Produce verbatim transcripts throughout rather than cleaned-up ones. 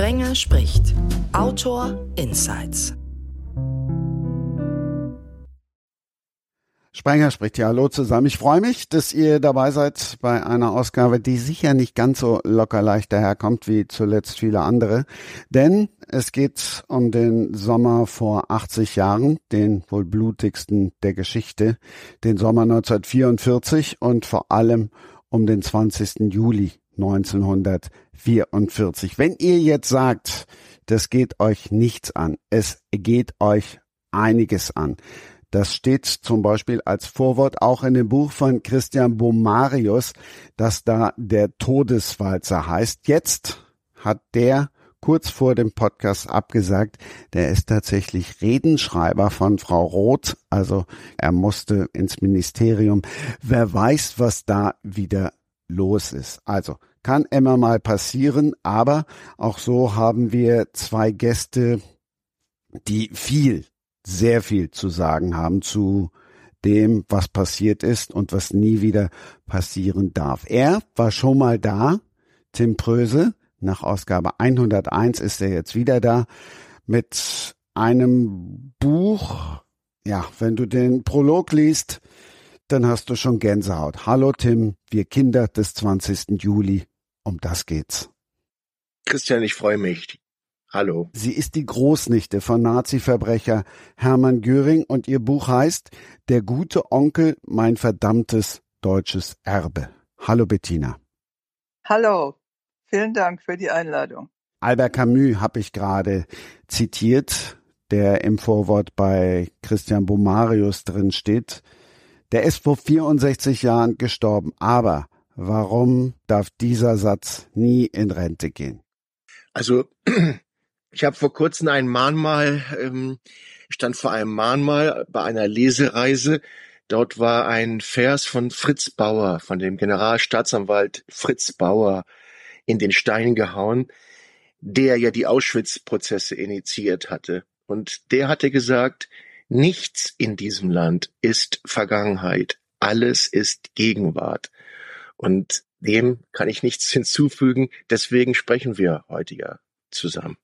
Sprenger spricht. Autor Insights. Sprenger spricht, ja, hallo zusammen. Ich freue mich, dass ihr dabei seid bei einer Ausgabe, die sicher nicht ganz so locker leicht daherkommt wie zuletzt viele andere. Denn es geht um den Sommer vor achtzig Jahren, den wohl blutigsten der Geschichte, den Sommer neunzehnhundertvierundvierzig und vor allem um den zwanzigsten Juli neunzehnhundertvierundvierzig. Wenn ihr jetzt sagt, das geht euch nichts an, es geht euch einiges an. Das steht zum Beispiel als Vorwort auch in dem Buch von Christian Bomarius, das da der Todeswalzer heißt. Jetzt hat der kurz vor dem Podcast abgesagt, der ist tatsächlich Redenschreiber von Frau Roth, also er musste ins Ministerium. Wer weiß, was da wieder los ist. Also kann immer mal passieren, aber auch so haben wir zwei Gäste, die viel sehr viel zu sagen haben zu dem, was passiert ist und was nie wieder passieren darf. Er war schon mal da, Tim Pröse, nach Ausgabe hunderteins ist er jetzt wieder da, mit einem Buch, ja, wenn du den Prolog liest, dann hast du schon Gänsehaut. Hallo Tim, wir Kinder des zwanzigsten Juli, um das geht's. Christian, ich freue mich. Hallo. Sie ist die Großnichte von Nazi-Verbrecher Hermann Göring und ihr Buch heißt Der gute Onkel, mein verdammtes deutsches Erbe. Hallo Bettina. Hallo, vielen Dank für die Einladung. Albert Camus habe ich gerade zitiert, der im Vorwort bei Christian Bomarius drin steht. Der ist vor vierundsechzig Jahren gestorben, aber warum darf dieser Satz nie in Rente gehen? Also ich habe vor kurzem ein Mahnmal, ähm, stand vor einem Mahnmal bei einer Lesereise. Dort war ein Vers von Fritz Bauer, von dem Generalstaatsanwalt Fritz Bauer, in den Stein gehauen, der ja die Auschwitz-Prozesse initiiert hatte. Und der hatte gesagt, nichts in diesem Land ist Vergangenheit, alles ist Gegenwart. Und dem kann ich nichts hinzufügen, deswegen sprechen wir heute ja zusammen.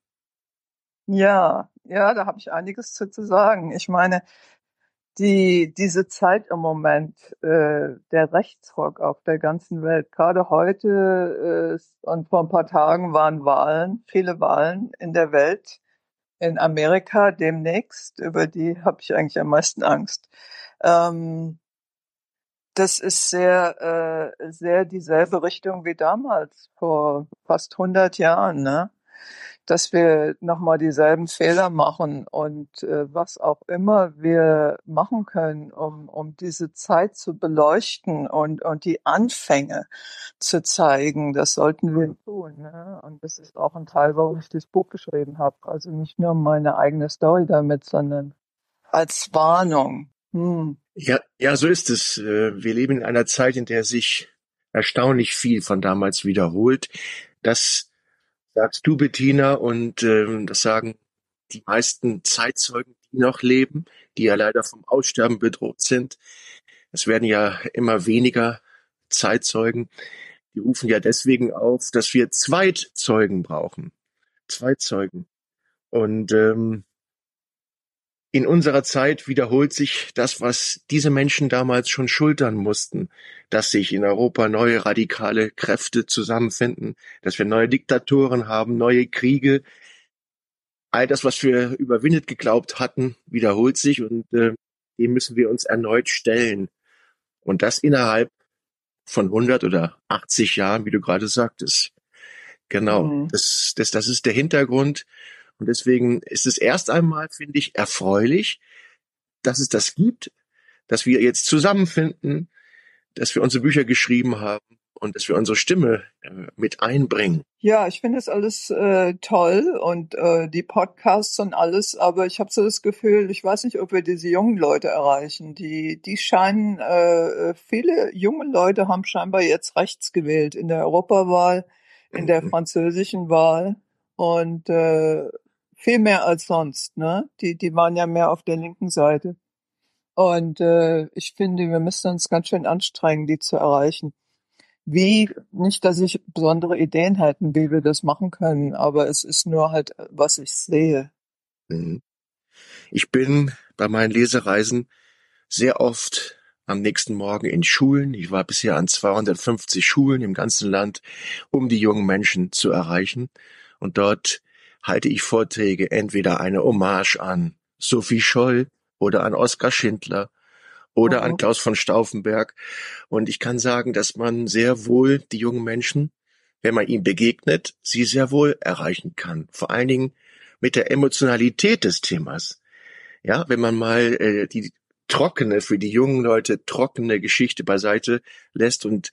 Ja, ja, da habe ich einiges zu, zu sagen. Ich meine, die diese Zeit im Moment, äh, der Rechtsruck auf der ganzen Welt, gerade heute äh, und vor ein paar Tagen waren Wahlen, viele Wahlen in der Welt, in Amerika demnächst, über die habe ich eigentlich am meisten Angst. Ähm, das ist sehr, äh, sehr dieselbe Richtung wie damals, vor fast hundert Jahren, ne? Dass wir nochmal dieselben Fehler machen und äh, was auch immer wir machen können, um, um diese Zeit zu beleuchten und, und die Anfänge zu zeigen, das sollten wir tun. Ne? Und das ist auch ein Teil, warum ich das Buch geschrieben habe. Also nicht nur meine eigene Story damit, sondern als Warnung. Hm. Ja, ja, so ist es. Wir leben in einer Zeit, in der sich erstaunlich viel von damals wiederholt. Das sagst du, Bettina, und ähm, das sagen die meisten Zeitzeugen, die noch leben, die ja leider vom Aussterben bedroht sind. Es werden ja immer weniger Zeitzeugen. Die rufen ja deswegen auf, dass wir Zweitzeugen brauchen. Zweitzeugen. Und ähm, in unserer Zeit wiederholt sich das, was diese Menschen damals schon schultern mussten, dass sich in Europa neue radikale Kräfte zusammenfinden, dass wir neue Diktatoren haben, neue Kriege. All das, was wir überwindet geglaubt hatten, wiederholt sich und äh, dem müssen wir uns erneut stellen. Und das innerhalb von hundert oder achtzig Jahren, wie du gerade sagtest. Genau, mhm. das, das, das ist der Hintergrund. Und deswegen ist es erst einmal, finde ich, erfreulich, dass es das gibt, dass wir jetzt zusammenfinden, dass wir unsere Bücher geschrieben haben und dass wir unsere Stimme äh, mit einbringen. Ja, ich finde es alles äh, toll und äh, die Podcasts und alles, aber ich habe so das Gefühl, ich weiß nicht, ob wir diese jungen Leute erreichen. Die, die scheinen, äh, viele junge Leute haben scheinbar jetzt rechts gewählt in der Europawahl, in der französischen Wahl und äh, viel mehr als sonst, ne? Die, die waren ja mehr auf der linken Seite. Und äh, ich finde, wir müssen uns ganz schön anstrengen, die zu erreichen. Wie, nicht, dass ich besondere Ideen hätten, wie wir das machen können, aber es ist nur halt, was ich sehe. Mhm. Ich bin bei meinen Lesereisen sehr oft am nächsten Morgen in Schulen. Ich war bisher an zweihundertfünfzig Schulen im ganzen Land, um die jungen Menschen zu erreichen. Und dort halte ich Vorträge, entweder eine Hommage an Sophie Scholl oder an Oskar Schindler oder an Mhm. Klaus von Stauffenberg. Und ich kann sagen, dass man sehr wohl die jungen Menschen, wenn man ihnen begegnet, sie sehr wohl erreichen kann. Vor allen Dingen mit der Emotionalität des Themas. Ja, wenn man mal äh, die trockene, für die jungen Leute trockene Geschichte beiseite lässt und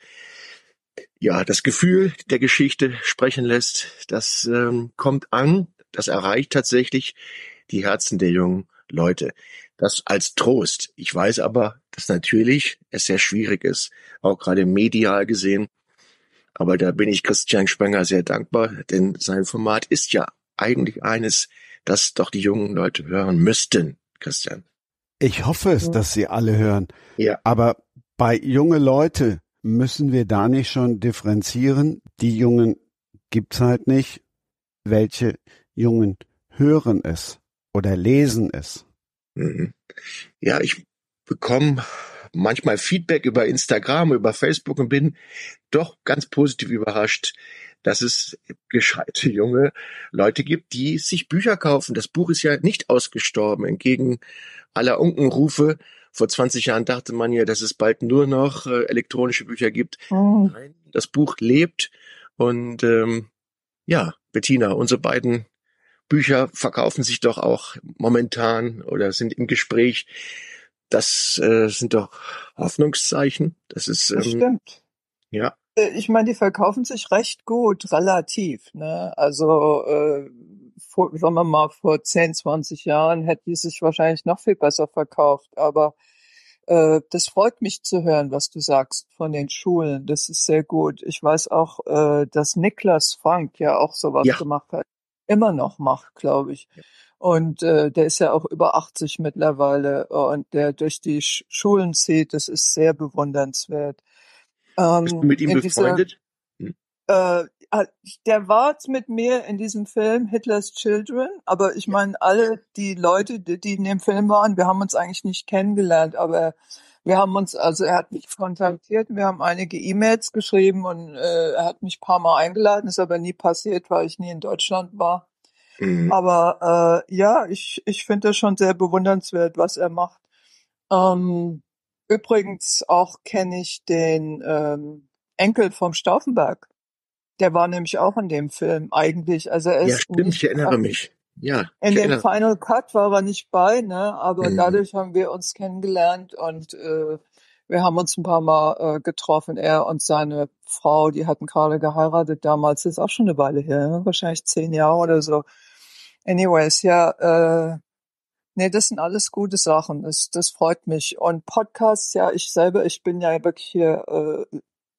ja, das Gefühl der Geschichte sprechen lässt, das ähm, kommt an, das erreicht tatsächlich die Herzen der jungen Leute. Das als Trost. Ich weiß aber, dass natürlich es sehr schwierig ist, auch gerade medial gesehen. Aber da bin ich Christian Spenger sehr dankbar, denn sein Format ist ja eigentlich eines, das doch die jungen Leute hören müssten, Christian. Ich hoffe es, dass Sie alle hören. Ja. Aber bei junge Leute müssen wir da nicht schon differenzieren? Die Jungen gibt's halt nicht. Welche Jungen hören es oder lesen es? Mhm. Ja, ich bekomme manchmal Feedback über Instagram, über Facebook und bin doch ganz positiv überrascht, dass es gescheite junge Leute gibt, die sich Bücher kaufen. Das Buch ist ja nicht ausgestorben, entgegen aller Unkenrufe. Vor zwanzig Jahren dachte man ja, dass es bald nur noch äh, elektronische Bücher gibt. Mhm. Nein, das Buch lebt und ähm, ja, Bettina, unsere beiden Bücher verkaufen sich doch auch momentan oder sind im Gespräch. Das äh, sind doch Hoffnungszeichen. Das ist Das ähm, stimmt. ja. Äh, Ich meine, die verkaufen sich recht gut, relativ, ne? Also, äh, vor, sagen wir mal, vor zehn, zwanzig Jahren hätte die sich wahrscheinlich noch viel besser verkauft. Aber äh, das freut mich zu hören, was du sagst von den Schulen. Das ist sehr gut. Ich weiß auch, äh, dass Niklas Frank ja auch sowas Ja, gemacht hat. Immer noch macht, glaube ich. Und äh, der ist ja auch über achtzig mittlerweile und der durch die Sch Schulen zieht. Das ist sehr bewundernswert. bist du Ähm, mit ihm in dieser, befreundet? Hm. äh, ah, der war mit mir in diesem Film Hitler's Children, aber ich Ja. meine, alle die Leute, die, die in dem Film waren, wir haben uns eigentlich nicht kennengelernt, aber wir haben uns, also er hat mich kontaktiert, wir haben einige E-Mails geschrieben und äh, er hat mich ein paar Mal eingeladen, ist aber nie passiert, weil ich nie in Deutschland war. Mhm. Aber äh, ja, ich, ich finde das schon sehr bewundernswert, was er macht. Ähm, übrigens auch kenne ich den ähm, Enkel vom Stauffenberg. Der war nämlich auch in dem Film eigentlich. Also er Ja, ist stimmt, nicht, ich erinnere mich. Ja, in ich dem erinnere mich. Final Cut war er nicht bei, ne? Aber Mhm. dadurch haben wir uns kennengelernt und äh, wir haben uns ein paar Mal äh, getroffen. Er und seine Frau, die hatten gerade geheiratet damals. Das ist auch schon eine Weile her, ne? Wahrscheinlich zehn Jahre oder so. Anyways, ja, äh, nee, das sind alles gute Sachen. Das, das freut mich. Und Podcasts, ja, ich selber, ich bin ja wirklich hier äh,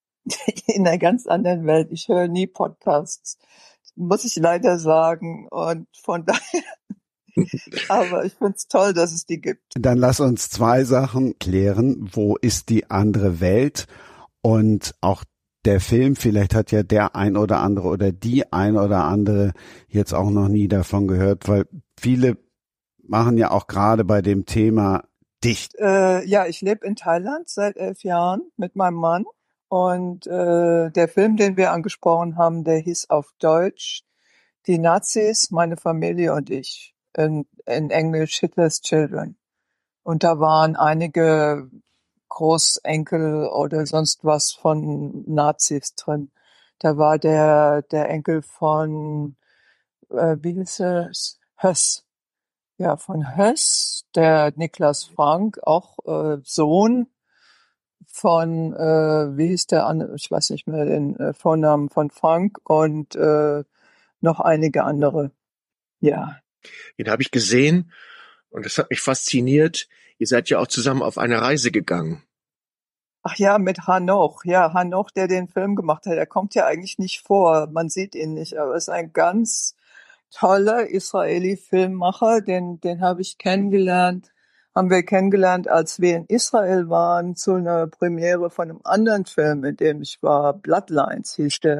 in einer ganz anderen Welt. Ich höre nie Podcasts, muss ich leider sagen. Und von daher, aber ich find's toll, dass es die gibt. Dann lass uns zwei Sachen klären. Wo ist die andere Welt? Und auch der Film, vielleicht hat ja der ein oder andere oder die ein oder andere jetzt auch noch nie davon gehört, weil viele machen ja auch gerade bei dem Thema dicht. Äh, ja, ich lebe in Thailand seit elf Jahren mit meinem Mann. Und äh, der Film, den wir angesprochen haben, der hieß auf Deutsch Die Nazis, meine Familie und ich. In, in Englisch Hitler's Children. Und da waren einige Großenkel oder sonst was von Nazis drin. Da war der der Enkel von äh, wie hieß er? Höss. Ja, von Höss, der Niklas Frank, auch äh, Sohn von äh, wie hieß der andere? Ich weiß nicht mehr den äh, Vornamen von Frank und äh, noch einige andere. Ja. Den habe ich gesehen und das hat mich fasziniert. Ihr seid ja auch zusammen auf eine Reise gegangen. Ach ja, mit Hanoch. Ja, Hanoch, der den Film gemacht hat. Er kommt ja eigentlich nicht vor. Man sieht ihn nicht, aber ist ein ganz toller Israeli-Filmmacher. Den, den habe ich kennengelernt haben wir kennengelernt, als wir in Israel waren, zu einer Premiere von einem anderen Film, in dem ich war. Bloodlines hieß der.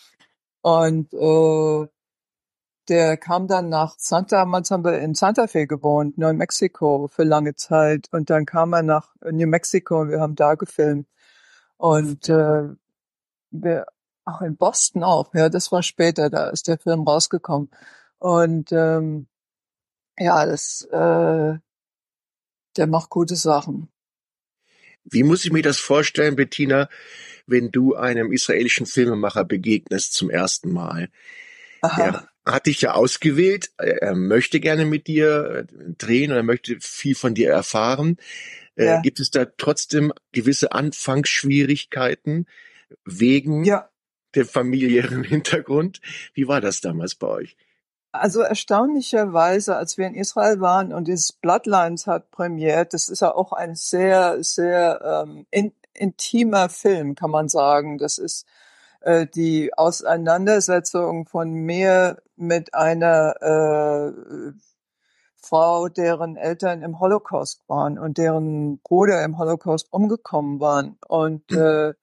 Und äh, der kam dann nach Santa, damals haben wir in Santa Fe gewohnt, New Mexico, für lange Zeit. Und dann kam er nach New Mexico und wir haben da gefilmt. Und äh, wir, ach, in Boston auch, ja, das war später, da ist der Film rausgekommen. Und ähm, ja, das, äh, der macht gute Sachen. Wie muss ich mir das vorstellen, Bettina, wenn du einem israelischen Filmemacher begegnest zum ersten Mal? Aha. Er hat dich ja ausgewählt, er möchte gerne mit dir drehen oder möchte viel von dir erfahren. Ja. Äh, gibt es da trotzdem gewisse Anfangsschwierigkeiten wegen Ja. dem familiären Hintergrund? Wie war das damals bei euch? Also erstaunlicherweise, als wir in Israel waren und dieses Bloodlines hat premiert, das ist ja auch ein sehr, sehr ähm, in, intimer Film, kann man sagen. Das ist äh, die Auseinandersetzung von mir mit einer äh, Frau, deren Eltern im Holocaust waren und deren Bruder im Holocaust umgekommen waren. Und äh,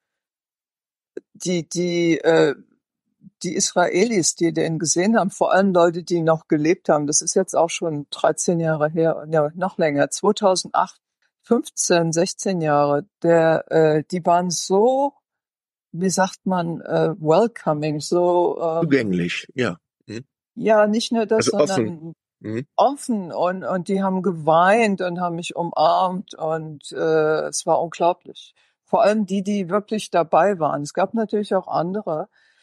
die, die, äh, die Israelis, die den gesehen haben, vor allem Leute, die noch gelebt haben, das ist jetzt auch schon dreizehn Jahre her, ja, noch länger, zweitausendacht, fünfzehn, sechzehn Jahre, der, äh, die waren so, wie sagt man, äh, welcoming, so äh, Zugänglich, ja. Mhm. Ja, nicht nur das, Also offen. sondern Mhm. offen und, und die haben geweint und haben mich umarmt und äh, es war unglaublich. Vor allem die, die wirklich dabei waren. Es gab natürlich auch andere,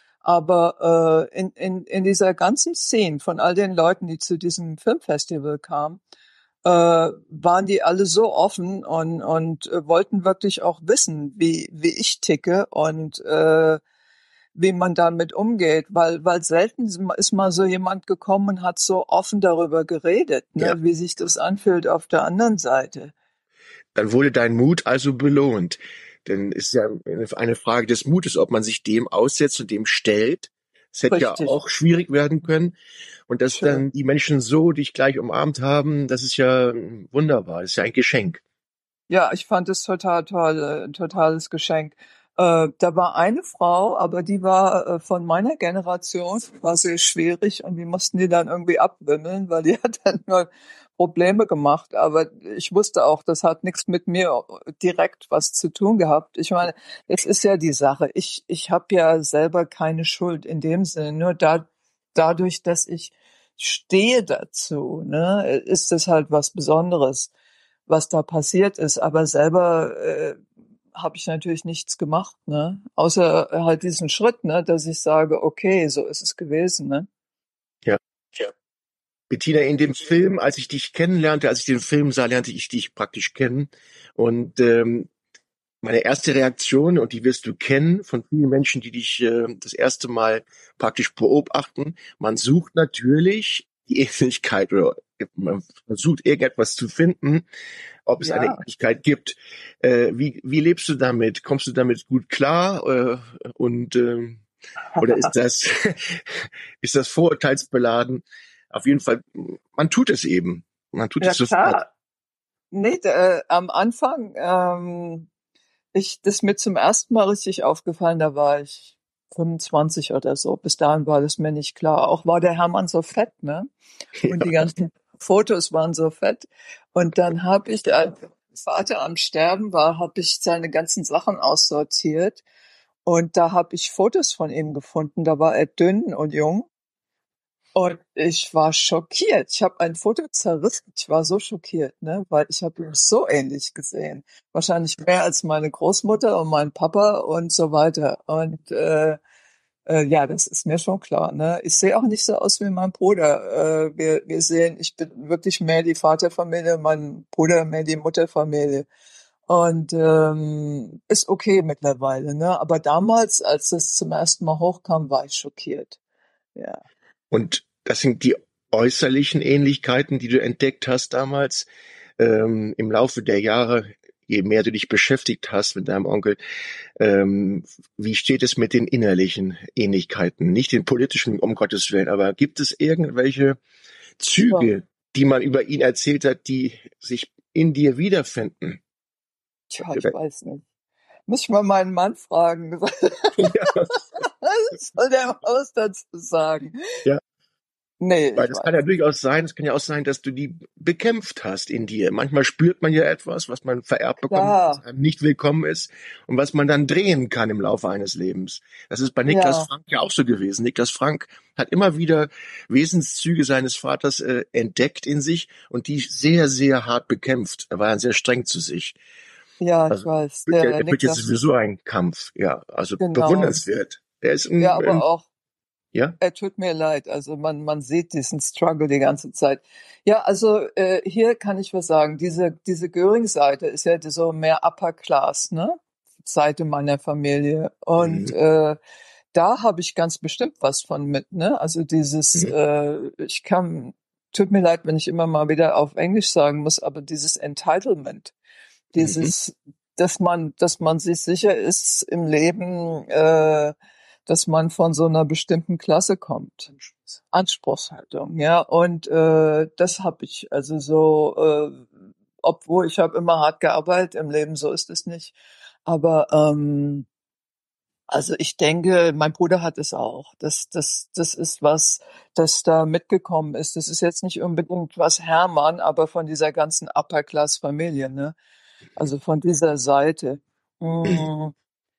aber äh, in, in, in dieser ganzen Szene von all den Leuten, die zu diesem Filmfestival kamen, äh, waren die alle so offen und, und äh, wollten wirklich auch wissen, wie, wie ich ticke und äh, wie man damit umgeht, weil, weil selten ist mal so jemand gekommen und hat so offen darüber geredet, ne, Ja. wie sich das anfühlt auf der anderen Seite. Dann wurde dein Mut also belohnt. Denn es ist ja eine Frage des Mutes, ob man sich dem aussetzt und dem stellt. Es hätte ja Richtig. auch schwierig werden können. Und dass Schön. dann die Menschen so dich gleich umarmt haben, das ist ja wunderbar. Das ist ja ein Geschenk. Ja, ich fand es total toll, äh, ein totales Geschenk. Äh, da war eine Frau, aber die war äh, von meiner Generation, war sehr schwierig und die mussten die dann irgendwie abwimmeln, weil die hat dann nur Probleme gemacht. Aber ich wusste auch, das hat nichts mit mir direkt was zu tun gehabt. Ich meine, es ist ja die Sache. Ich ich habe ja selber keine Schuld in dem Sinne. Nur da dadurch, dass ich stehe dazu, ne, ist das halt was Besonderes, was da passiert ist. Aber selber äh, habe ich natürlich nichts gemacht, ne? Außer halt diesen Schritt, ne, dass ich sage, okay, so ist es gewesen, ne? Ja. Ja. Bettina, in dem Film, als ich dich kennenlernte, als ich den Film sah, lernte ich dich praktisch kennen. Und ähm, meine erste Reaktion, und die wirst du kennen von vielen Menschen, die dich äh, das erste Mal praktisch beobachten, man sucht natürlich die Ähnlichkeit oder man versucht irgendetwas zu finden, ob es Ja. eine Ähnlichkeit gibt. Äh, wie, wie lebst du damit? Kommst du damit gut klar? Äh, und äh, oder ist das ist das vorurteilsbeladen? Auf jeden Fall, man tut es eben. Man tut Ja, es sofort. klar. Nee, äh, am Anfang, ähm, ich, das ist mir zum ersten Mal richtig aufgefallen, da war ich fünfundzwanzig oder so. Bis dahin war das mir nicht klar. Auch war der Hermann so fett, ne? Und die ganzen Fotos waren so fett. Und dann habe ich, als Vater am Sterben war, habe ich seine ganzen Sachen aussortiert. Und da habe ich Fotos von ihm gefunden. Da war er dünn und jung. Und ich war schockiert. Ich habe ein Foto zerrissen. Ich war so schockiert, ne, weil ich habe ihn so ähnlich gesehen. Wahrscheinlich mehr als meine Großmutter und mein Papa und so weiter. Und äh, äh, ja, das ist mir schon klar. Ne, ich sehe auch nicht so aus wie mein Bruder. Äh, wir wir sehen, ich bin wirklich mehr die Vaterfamilie, mein Bruder mehr die Mutterfamilie. Und ähm, ist okay mittlerweile, ne. Aber damals, als das zum ersten Mal hochkam, war ich schockiert. Ja. Und das sind die äußerlichen Ähnlichkeiten, die du entdeckt hast damals ähm, im Laufe der Jahre, je mehr du dich beschäftigt hast mit deinem Onkel. Ähm, wie steht es mit den innerlichen Ähnlichkeiten? Nicht den politischen, um Gottes Willen, aber gibt es irgendwelche Züge, Ja. die man über ihn erzählt hat, die sich in dir wiederfinden? Tja, ich weiß nicht. Muss ich mal meinen Mann fragen. Ja. Was soll der im Haus dazu sagen? Ja. Nee, Weil ich das weiß kann ja nicht. durchaus sein, es kann ja auch sein, dass du die bekämpft hast in dir. Manchmal spürt man ja etwas, was man vererbt bekommen hat, was Klar, einem nicht willkommen ist und was man dann drehen kann im Laufe eines Lebens. Das ist bei Niklas ja, Frank ja auch so gewesen. Niklas Frank hat immer wieder Wesenszüge seines Vaters äh, entdeckt in sich und die sehr, sehr hart bekämpft. Er war ja sehr streng zu sich. ja, ich Also weiß. führt ja, Der er führt jetzt Niklas, sowieso einen Kampf, ja. Also genau. bewundernswert. Der ist Ja, ein, aber ein auch, ja. er tut mir leid. Also man, man sieht diesen Struggle die ganze Zeit. Ja, also äh, hier kann ich was sagen. Diese, diese Göring-Seite ist ja so mehr Upper Class, ne? Seite meiner Familie. Und Mhm. äh, da habe ich ganz bestimmt was von mit, ne? Also dieses, Mhm. äh, ich kann, tut mir leid, wenn ich immer mal wieder auf Englisch sagen muss, aber dieses Entitlement, Mhm. dieses, dass man, dass man sich sicher ist im Leben, äh, dass man von so einer bestimmten Klasse kommt. Anspruchshaltung, ja. Und äh, das habe ich also so, äh, obwohl ich habe immer hart gearbeitet im Leben, so ist es nicht. Aber ähm, also ich denke, mein Bruder hat es auch. Das, das, das ist was, das da mitgekommen ist. Das ist jetzt nicht unbedingt was Hermann, aber von dieser ganzen Upper-Class-Familie, ne? Also von dieser Seite. Mhm. Mm,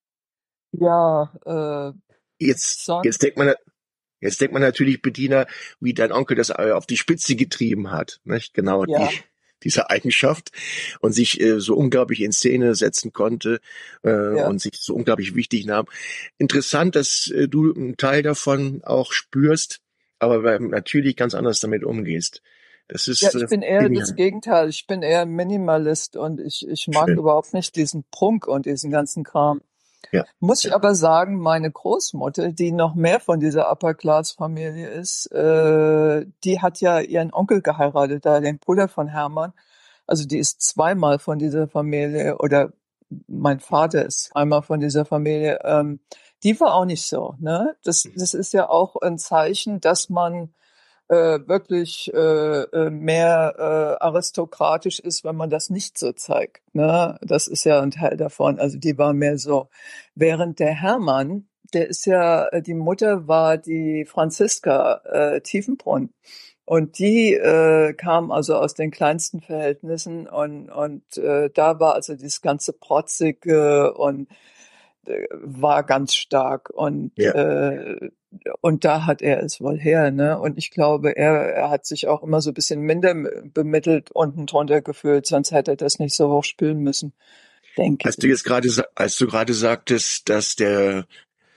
ja, äh, Jetzt, jetzt sonst, denkt man, jetzt denkt man natürlich, Bettina, wie dein Onkel das äh, auf die Spitze getrieben hat, nicht? Genau die, ja, diese Eigenschaft und sich äh, so unglaublich in Szene setzen konnte äh, ja. und sich so unglaublich wichtig nahm. Interessant, dass äh, du einen Teil davon auch spürst, aber ähm, natürlich ganz anders damit umgehst. Das Ja, ist ich äh, bin eher das genial. Gegenteil. Ich bin eher Minimalist und ich, ich mag Schön. überhaupt nicht diesen Prunk und diesen ganzen Kram. Ja, Muss ich ja. aber sagen, meine Großmutter, die noch mehr von dieser Upper-Class-Familie ist, äh, die hat ja ihren Onkel geheiratet, da den Bruder von Hermann. Also die ist zweimal von dieser Familie, oder mein Vater ist zweimal von dieser Familie. Ähm, die war auch nicht so, ne? Das, das ist ja auch ein Zeichen, dass man äh, wirklich äh, äh, mehr äh, aristokratisch ist, wenn man das nicht so zeigt. Ne? Das ist ja ein Teil davon. Also die war mehr so. Während der Hermann, der ist ja, äh, die Mutter war die Franziska äh, Tiefenbrunn. Und die äh, kam also aus den kleinsten Verhältnissen und, und äh, da war also dieses ganze Protzige und äh, war ganz stark und Ja. äh, und da hat er es wohl her, ne? Und ich glaube, er, er hat sich auch immer so ein bisschen minder bemittelt unten drunter gefühlt, sonst hätte er das nicht so hoch spülen müssen, denke Als du ich. jetzt gerade, sa- als du gerade sagtest, dass der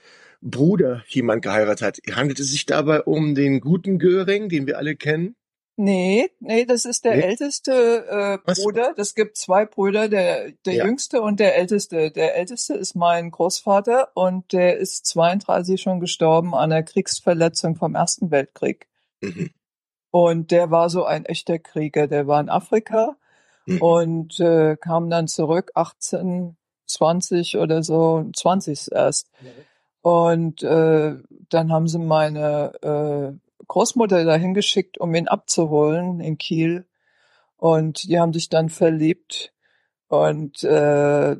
Bruder jemand geheiratet hat, handelt es sich dabei um den guten Göring, den wir alle kennen? Nee, nee, das ist der Nee? älteste äh, Ach so. Bruder. Das gibt zwei Brüder, der der Ja. jüngste und der älteste. Der älteste ist mein Großvater und der ist zweiunddreißig schon gestorben an einer Kriegsverletzung vom Ersten Weltkrieg. Mhm. Und der war so ein echter Krieger. Der war in Afrika Mhm. und äh, kam dann zurück, achtzehn zwanzig oder so, zwanzig erst. Und äh, dann haben sie meine äh, Großmutter dahin geschickt, um ihn abzuholen in Kiel. Und die haben sich dann verliebt. Und äh,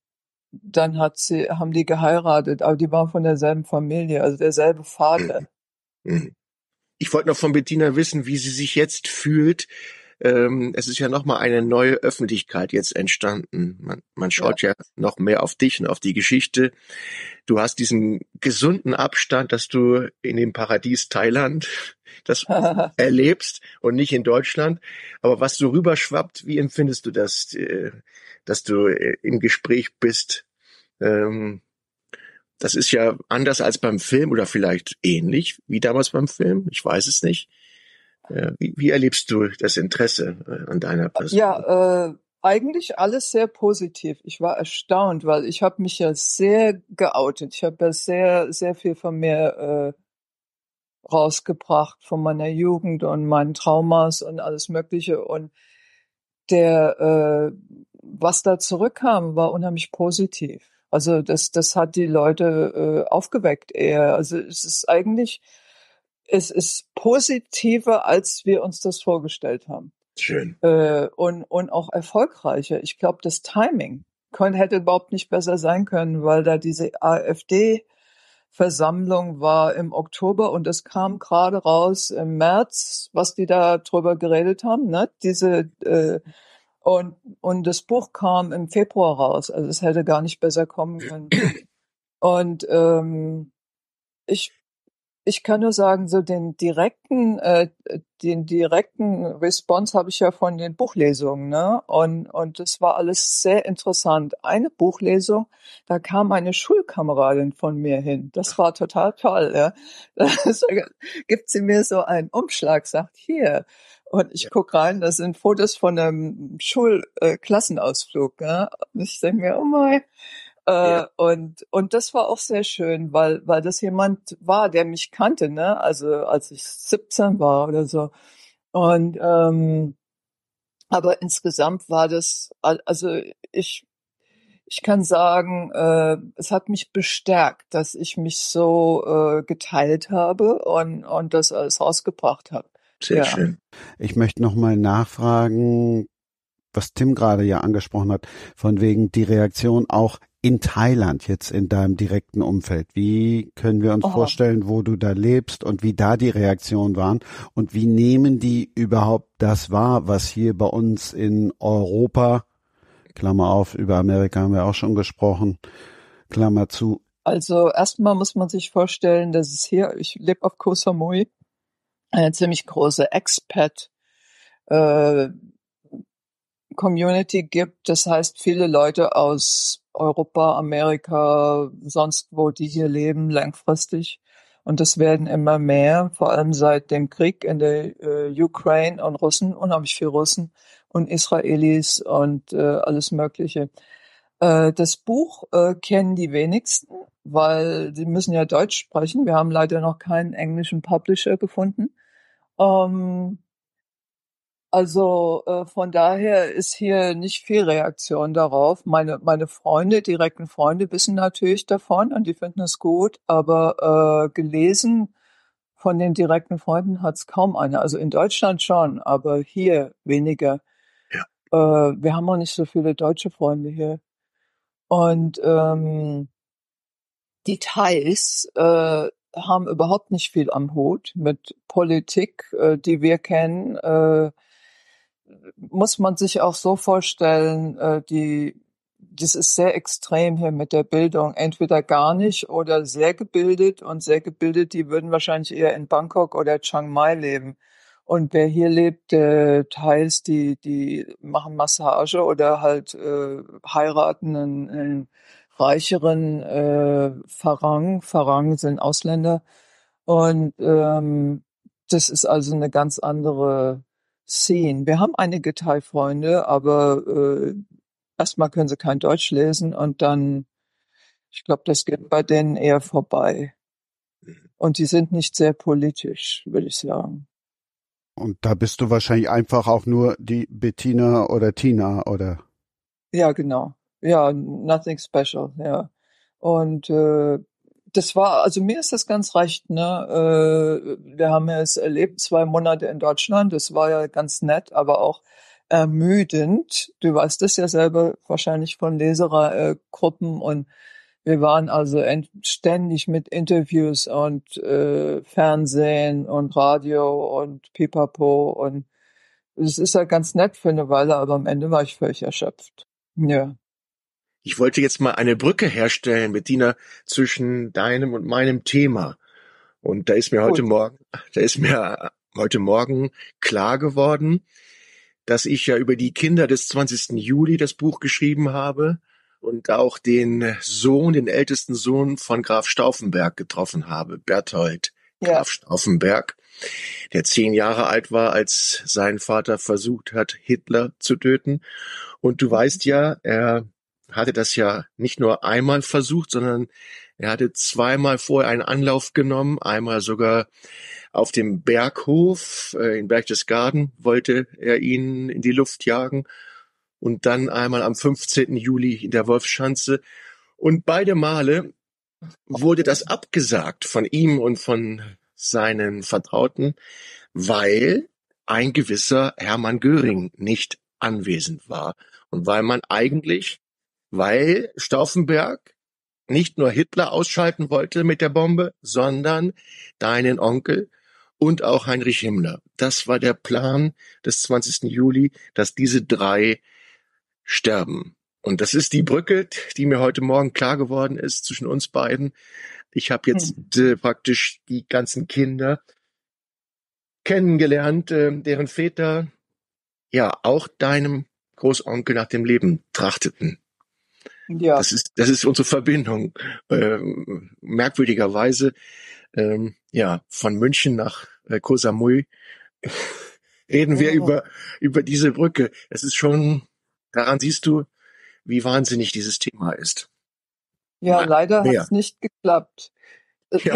dann hat sie, haben die geheiratet, aber die waren von derselben Familie, also derselbe Vater. Mhm. Mhm. Ich wollte noch von Bettina wissen, wie sie sich jetzt fühlt. Ähm, es ist ja noch mal eine neue Öffentlichkeit jetzt entstanden. Man, man Ja. schaut ja noch mehr auf dich und auf die Geschichte. Du hast diesen gesunden Abstand, dass du in dem Paradies Thailand das erlebst und nicht in Deutschland. Aber was so rüberschwappt, wie empfindest du das, äh, dass du äh, im Gespräch bist? Ähm, Das ist ja anders als beim Film oder vielleicht ähnlich wie damals beim Film. Ich weiß es nicht. Äh, Wie, wie erlebst du das Interesse äh, an deiner Person? Ja, äh, eigentlich alles sehr positiv. Ich war erstaunt, weil ich habe mich ja sehr geoutet. Ich habe ja sehr, sehr viel von mir äh, rausgebracht, von meiner Jugend und meinen Traumas und alles Mögliche. Und der, äh, was da zurückkam, war unheimlich positiv. Also das, das hat die Leute äh, aufgeweckt eher. Also es ist eigentlich, es ist positiver, als wir uns das vorgestellt haben. Schön. Äh, und, und auch erfolgreicher. Ich glaube, das Timing konnte, hätte überhaupt nicht besser sein können, weil da diese AfD-Versammlung war im Oktober und es kam gerade raus im März, was die da drüber geredet haben, ne? Diese, äh, und, und das Buch kam im Februar raus. Also es hätte gar nicht besser kommen können. Und ähm, ich Ich kann nur sagen, so den direkten, äh, den direkten Response habe ich ja von den Buchlesungen, ne? Und und das war alles sehr interessant. Eine Buchlesung, da kam eine Schulkameradin von mir hin. Das war total toll, ja. Das, gibt sie mir so einen Umschlag, sagt hier. Und ich guck rein, das sind Fotos von einem Schulklassenausflug, äh, ja. Und ich denke mir, oh mein. Ja. Äh, und und das war auch sehr schön, weil weil das jemand war, der mich kannte, ne? Also als ich siebzehn war oder so. Und ähm, aber insgesamt war das, al- also ich ich kann sagen, äh, es hat mich bestärkt, dass ich mich so äh, geteilt habe und und das alles rausgebracht habe. Sehr Ja. schön. Ich möchte nochmal nachfragen, was Tim gerade ja angesprochen hat, von wegen die Reaktion auch in Thailand, jetzt in deinem direkten Umfeld. Wie können wir uns Oh. vorstellen, wo du da lebst und wie da die Reaktionen waren und wie nehmen die überhaupt das wahr, was hier bei uns in Europa, Klammer auf, über Amerika haben wir auch schon gesprochen, Klammer zu. Also erstmal muss man sich vorstellen, dass es hier, ich lebe auf Koh Samui, eine ziemlich große Expat äh, Community gibt. Das heißt, viele Leute aus Europa, Amerika, sonst wo, die hier leben, langfristig. Und das werden immer mehr, vor allem seit dem Krieg in der äh, Ukraine und Russen, unheimlich viel Russen und Israelis und äh, alles Mögliche. Äh, das Buch äh, kennen die wenigsten, weil sie müssen ja Deutsch sprechen. Wir haben leider noch keinen englischen Publisher gefunden. Ähm, also äh, von daher ist hier nicht viel Reaktion darauf. Meine meine Freunde, direkten Freunde, wissen natürlich davon und die finden es gut, aber äh, gelesen von den direkten Freunden hat's kaum einer. Also in Deutschland schon, aber hier weniger. Ja. Äh, wir haben auch nicht so viele deutsche Freunde hier. Und ähm, die Thais äh, haben überhaupt nicht viel am Hut mit Politik, äh, die wir kennen. Äh, muss man sich auch so vorstellen, äh, die, das ist sehr extrem hier mit der Bildung. Entweder gar nicht oder sehr gebildet. Und sehr gebildet, die würden wahrscheinlich eher in Bangkok oder Chiang Mai leben. Und wer hier lebt, äh, teils, die, die machen Massage oder halt äh, heiraten einen, einen reicheren äh, Farang. Farang sind Ausländer. Und ähm, das ist also eine ganz andere Scene. Wir haben einige Thai-Freunde, aber äh, erstmal können sie kein Deutsch lesen und dann, ich glaube, das geht bei denen eher vorbei. Und die sind nicht sehr politisch, würde ich sagen. Und da bist du wahrscheinlich einfach auch nur die Bettina oder Tina, oder? Ja, genau. Ja, nothing special, ja. Und äh, das war, also mir ist das ganz recht, ne? Äh, wir haben ja es erlebt, zwei Monate in Deutschland, das war ja ganz nett, aber auch ermüdend. Du weißt das ja selber wahrscheinlich von Lesergruppen und wir waren also ent- ständig mit Interviews und äh, Fernsehen und Radio und Pipapo und es ist ja ganz nett für eine Weile, aber am Ende war ich völlig erschöpft. Ja. Ich wollte jetzt mal eine Brücke herstellen, Bettina, zwischen deinem und meinem Thema. Und da ist mir heute Gut. Morgen, da ist mir heute Morgen klar geworden, dass ich ja über die Kinder des zwanzigsten Juli das Buch geschrieben habe und auch den Sohn, den ältesten Sohn von Graf Stauffenberg getroffen habe, Berthold Ja. Graf Stauffenberg, der zehn Jahre alt war, als sein Vater versucht hat, Hitler zu töten. Und du weißt ja, er hatte das ja nicht nur einmal versucht, sondern er hatte zweimal vorher einen Anlauf genommen, einmal sogar auf dem Berghof äh, in Berchtesgaden wollte er ihn in die Luft jagen und dann einmal am fünfzehnten Juli in der Wolfschanze. Und beide Male wurde das abgesagt von ihm und von seinen Vertrauten, weil ein gewisser Hermann Göring nicht anwesend war. Und weil man eigentlich, weil Stauffenberg nicht nur Hitler ausschalten wollte mit der Bombe, sondern deinen Onkel und auch Heinrich Himmler. Das war der Plan des zwanzigsten Juli, dass diese drei sterben. Und das ist die Brücke, die mir heute Morgen klar geworden ist zwischen uns beiden. Ich habe jetzt äh, praktisch die ganzen Kinder kennengelernt, äh, deren Väter ja auch deinem Großonkel nach dem Leben trachteten. Ja. Das ist, das ist unsere Verbindung. Ähm, merkwürdigerweise, ähm, ja, von München nach äh, Koh Samui reden wir Oh. über, über diese Brücke. Es ist schon, daran siehst du, wie wahnsinnig dieses Thema ist. Ja, Mal leider mehr. hat es nicht geklappt. Ja.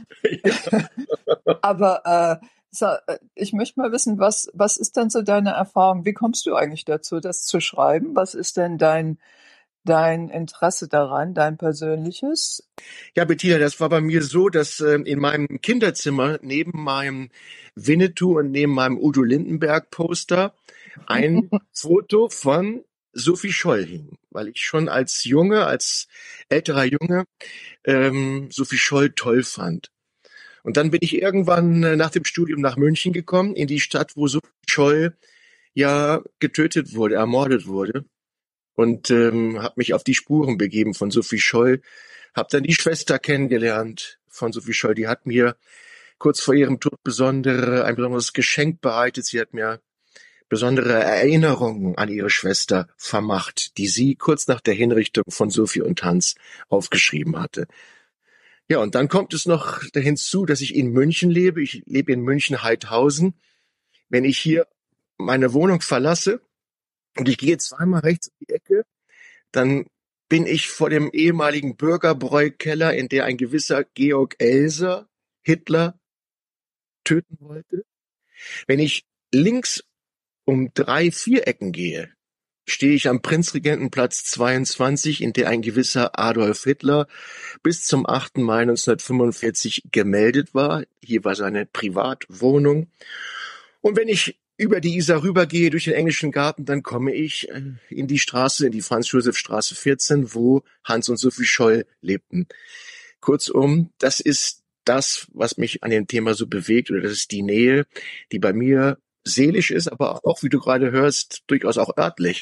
Aber äh, sa- äh, ich möchte mal wissen, was, was ist denn so deine Erfahrung? Wie kommst du eigentlich dazu, das zu schreiben? Was ist denn dein, dein Interesse daran, dein persönliches? Ja, Bettina, das war bei mir so, dass ähm, in meinem Kinderzimmer neben meinem Winnetou und neben meinem Udo Lindenberg Poster ein Foto von Sophie Scholl hing, weil ich schon als Junge, als älterer Junge ähm, Sophie Scholl toll fand. Und dann bin ich irgendwann äh, nach dem Studium nach München gekommen, in die Stadt, wo Sophie Scholl ja getötet wurde, ermordet wurde. Und ähm, habe mich auf die Spuren begeben von Sophie Scholl, habe dann die Schwester kennengelernt von Sophie Scholl. Die hat mir kurz vor ihrem Tod besondere, ein besonderes Geschenk bereitet. Sie hat mir besondere Erinnerungen an ihre Schwester vermacht, die sie kurz nach der Hinrichtung von Sophie und Hans aufgeschrieben hatte. Ja, und dann kommt es noch hinzu, dass ich in München lebe. Ich lebe in München-Heidhausen. Wenn ich hier meine Wohnung verlasse und ich gehe zweimal rechts um die Ecke, dann bin ich vor dem ehemaligen Bürgerbräukeller, in der ein gewisser Georg Elser Hitler töten wollte. Wenn ich links um drei, vier Ecken gehe, stehe ich am Prinzregentenplatz zweiundzwanzig, in der ein gewisser Adolf Hitler bis zum achten Mai neunzehnhundertfünfundvierzig gemeldet war. Hier war seine Privatwohnung. Und wenn ich über die Isar rübergehe durch den Englischen Garten, dann komme ich in die Straße, in die Franz-Josef-Straße vierzehn, wo Hans und Sophie Scholl lebten. Kurzum, das ist das, was mich an dem Thema so bewegt, oder das ist die Nähe, die bei mir seelisch ist, aber auch, wie du gerade hörst, durchaus auch örtlich.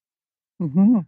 Mhm.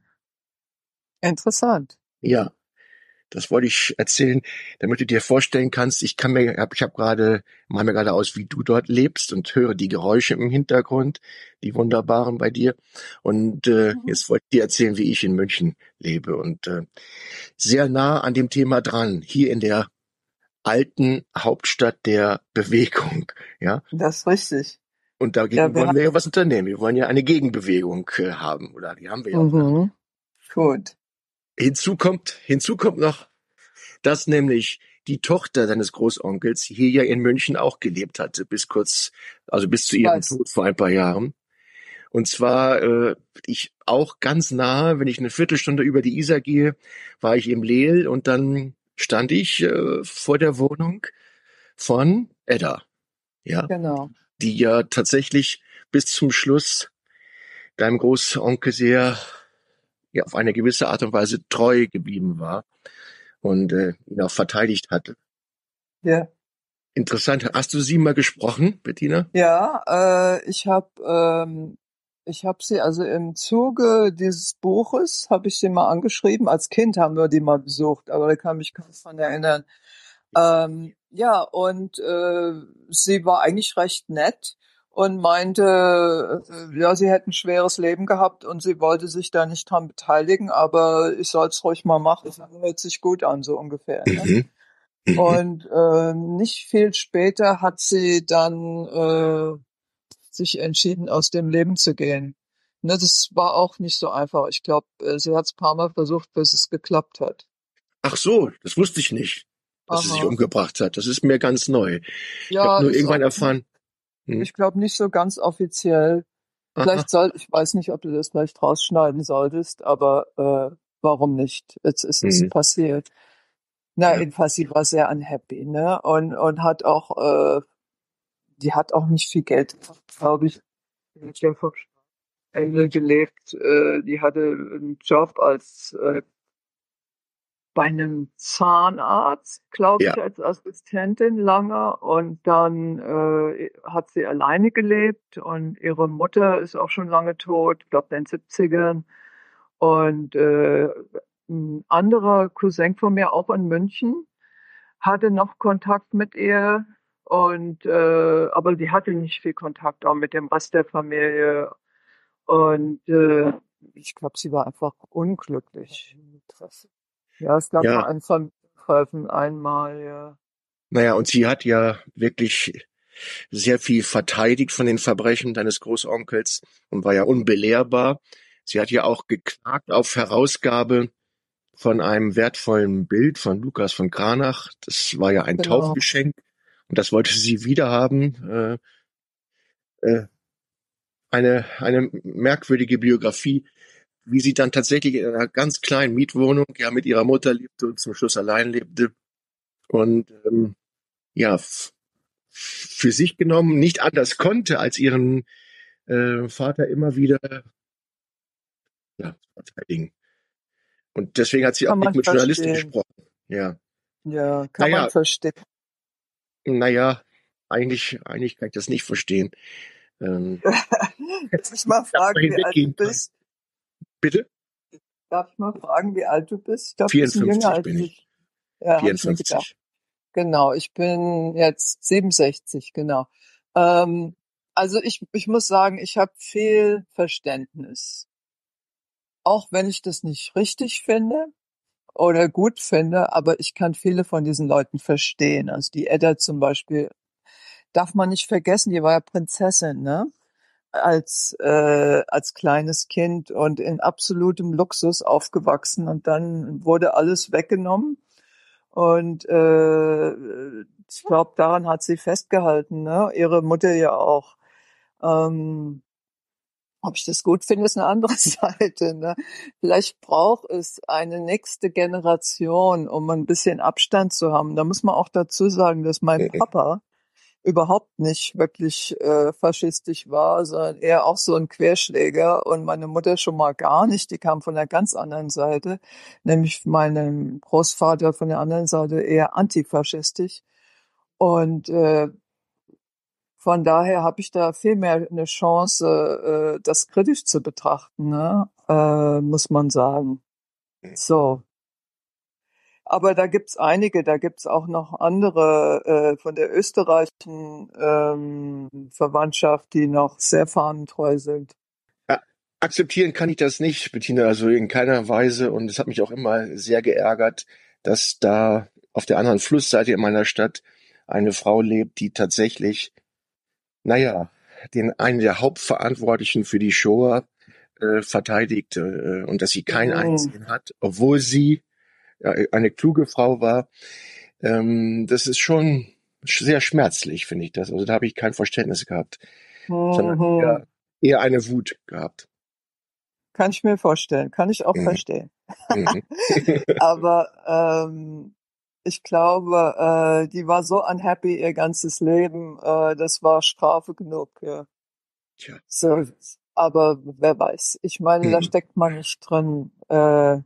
Interessant. Ja, das wollte ich erzählen, damit du dir vorstellen kannst, ich kann mir, ich habe gerade, mal mir gerade aus, wie du dort lebst und höre die Geräusche im Hintergrund, die wunderbaren bei dir. Und äh, Mhm. jetzt wollte ich dir erzählen, wie ich in München lebe und äh, sehr nah an dem Thema dran, hier in der alten Hauptstadt der Bewegung, ja. Das ist richtig. Und dagegen Ja, wir wollen wir ja was unternehmen. Wir wollen ja eine Gegenbewegung äh, haben, oder die haben wir ja auch. Mhm. Gut. Hinzu kommt, hinzu kommt noch, dass nämlich die Tochter deines Großonkels hier ja in München auch gelebt hatte, bis kurz, also bis zu ihrem Weiß. Tod vor ein paar Jahren. Und zwar, äh, ich auch ganz nahe, wenn ich eine Viertelstunde über die Isar gehe, war ich im Leel und dann stand ich äh, vor der Wohnung von Edda, ja, Genau. die ja tatsächlich bis zum Schluss deinem Großonkel sehr, ja, auf eine gewisse Art und Weise treu geblieben war und äh, ihn auch verteidigt hatte. Ja. Interessant. Hast du sie mal gesprochen, Bettina? Ja, äh, ich habe ähm, ich habe sie also im Zuge dieses Buches habe ich sie mal angeschrieben. Als Kind haben wir die mal besucht, aber da kann mich kaum dran erinnern. Ähm, ja, und äh, sie war eigentlich recht nett und meinte, äh, ja, sie hätte ein schweres Leben gehabt und sie wollte sich da nicht dran beteiligen, aber ich soll es ruhig mal machen. Das hört sich gut an, so ungefähr. Ne? Mhm. Mhm. Und äh, nicht viel später hat sie dann äh, sich entschieden, aus dem Leben zu gehen. Ne, das war auch nicht so einfach. Ich glaube, sie hat es ein paar Mal versucht, bis es geklappt hat. Ach so, das wusste ich nicht, dass sie sich Aha. umgebracht hat. Das ist mir ganz neu. Ich habe Ja, nur ist irgendwann auch, erfahren. Hm. ich glaube nicht so ganz offiziell. Aha. Vielleicht soll, ich weiß nicht, ob du das vielleicht rausschneiden solltest, aber äh, warum nicht? Jetzt ist es Mhm. passiert. Na, Ja. jedenfalls, sie war sehr unhappy, ne? Und und hat auch äh, die hat auch nicht viel Geld, glaube ich. Die hat ja vom Ende gelebt. Äh, die hatte einen Job als äh, bei einem Zahnarzt, glaube Ja, ich, als Assistentin lange. Und dann äh, hat sie alleine gelebt und ihre Mutter ist auch schon lange tot, ich glaube in den siebzigern. Und äh, ein anderer Cousin von mir, auch in München, hatte noch Kontakt mit ihr. Und äh, aber die hatte nicht viel Kontakt auch mit dem Rest der Familie. Und äh, ich glaube, sie war einfach unglücklich. Ja, es gab ja. mal ein Familientreffen einmal, ja. Naja, und sie hat ja wirklich sehr viel verteidigt von den Verbrechen deines Großonkels und war ja unbelehrbar. Sie hat ja auch geklagt auf Herausgabe von einem wertvollen Bild von Lukas von Kranach. Das war ja ein Genau. Taufgeschenk und das wollte sie wiederhaben. Äh, äh, eine, eine merkwürdige Biografie, wie sie dann tatsächlich in einer ganz kleinen Mietwohnung ja mit ihrer Mutter lebte und zum Schluss allein lebte und ähm, ja f- für sich genommen nicht anders konnte, als ihren äh, Vater immer wieder ja, verteidigen. Und deswegen hat sie auch Kann nicht man mit Journalisten verstehen. gesprochen. Ja, Ja, kann man naja, verstehen. naja, eigentlich, eigentlich kann ich das nicht verstehen. Ähm, Darf ich mal darüber fragen, wie alt du hinweggehen kann. bist? Bitte? Darf ich mal fragen, wie alt du bist? Ich glaube, du bist ein jünger vierundfünfzig als bin ich. ich. Ja, habe ich mir gedacht. vierundfünfzig. Genau, ich bin jetzt siebenundsechzig, genau. Ähm, also ich, ich muss sagen, ich habe viel Verständnis. Auch wenn ich das nicht richtig finde oder gut finde, aber ich kann viele von diesen Leuten verstehen. Also die Edda zum Beispiel, darf man nicht vergessen, die war ja Prinzessin, ne? Als, äh, als kleines Kind und in absolutem Luxus aufgewachsen und dann wurde alles weggenommen. Und äh, ich glaube, daran hat sie festgehalten, ne? Ihre Mutter ja auch. Ähm, ob ich das gut finde, ist eine andere Seite, ne? Vielleicht braucht es eine nächste Generation, um ein bisschen Abstand zu haben. Da muss man auch dazu sagen, dass mein Mhm. Papa überhaupt nicht wirklich äh, faschistisch war, sondern eher auch so ein Querschläger und meine Mutter schon mal gar nicht. Die kam von der ganz anderen Seite, nämlich meinem Großvater von der anderen Seite eher antifaschistisch. Und äh, von daher habe ich da viel mehr eine Chance, äh, das kritisch zu betrachten, ne? Äh, muss man sagen. So. Aber da gibt's einige, da gibt's auch noch andere äh, von der österreichischen ähm, Verwandtschaft, die noch sehr fahnentreu sind. Ja, akzeptieren kann ich das nicht, Bettina, also in keiner Weise. Und es hat mich auch immer sehr geärgert, dass da auf der anderen Flussseite in meiner Stadt eine Frau lebt, die tatsächlich, naja, den einen der Hauptverantwortlichen für die Shoah äh, verteidigt äh, und dass sie kein Mhm. Einsehen hat, obwohl sie äh, eine kluge Frau war. Ähm, das ist schon sehr schmerzlich, finde ich das. Also da habe ich kein Verständnis gehabt, sondern Mhm. eher, eher eine Wut gehabt. Kann ich mir vorstellen, kann ich auch Mhm. verstehen. Mhm. Aber ähm, ich glaube, äh, die war so unhappy ihr ganzes Leben, äh, das war Strafe genug. Ja. Tja. So, aber wer weiß. Ich meine, da Mhm. steckt man nicht drin. Äh,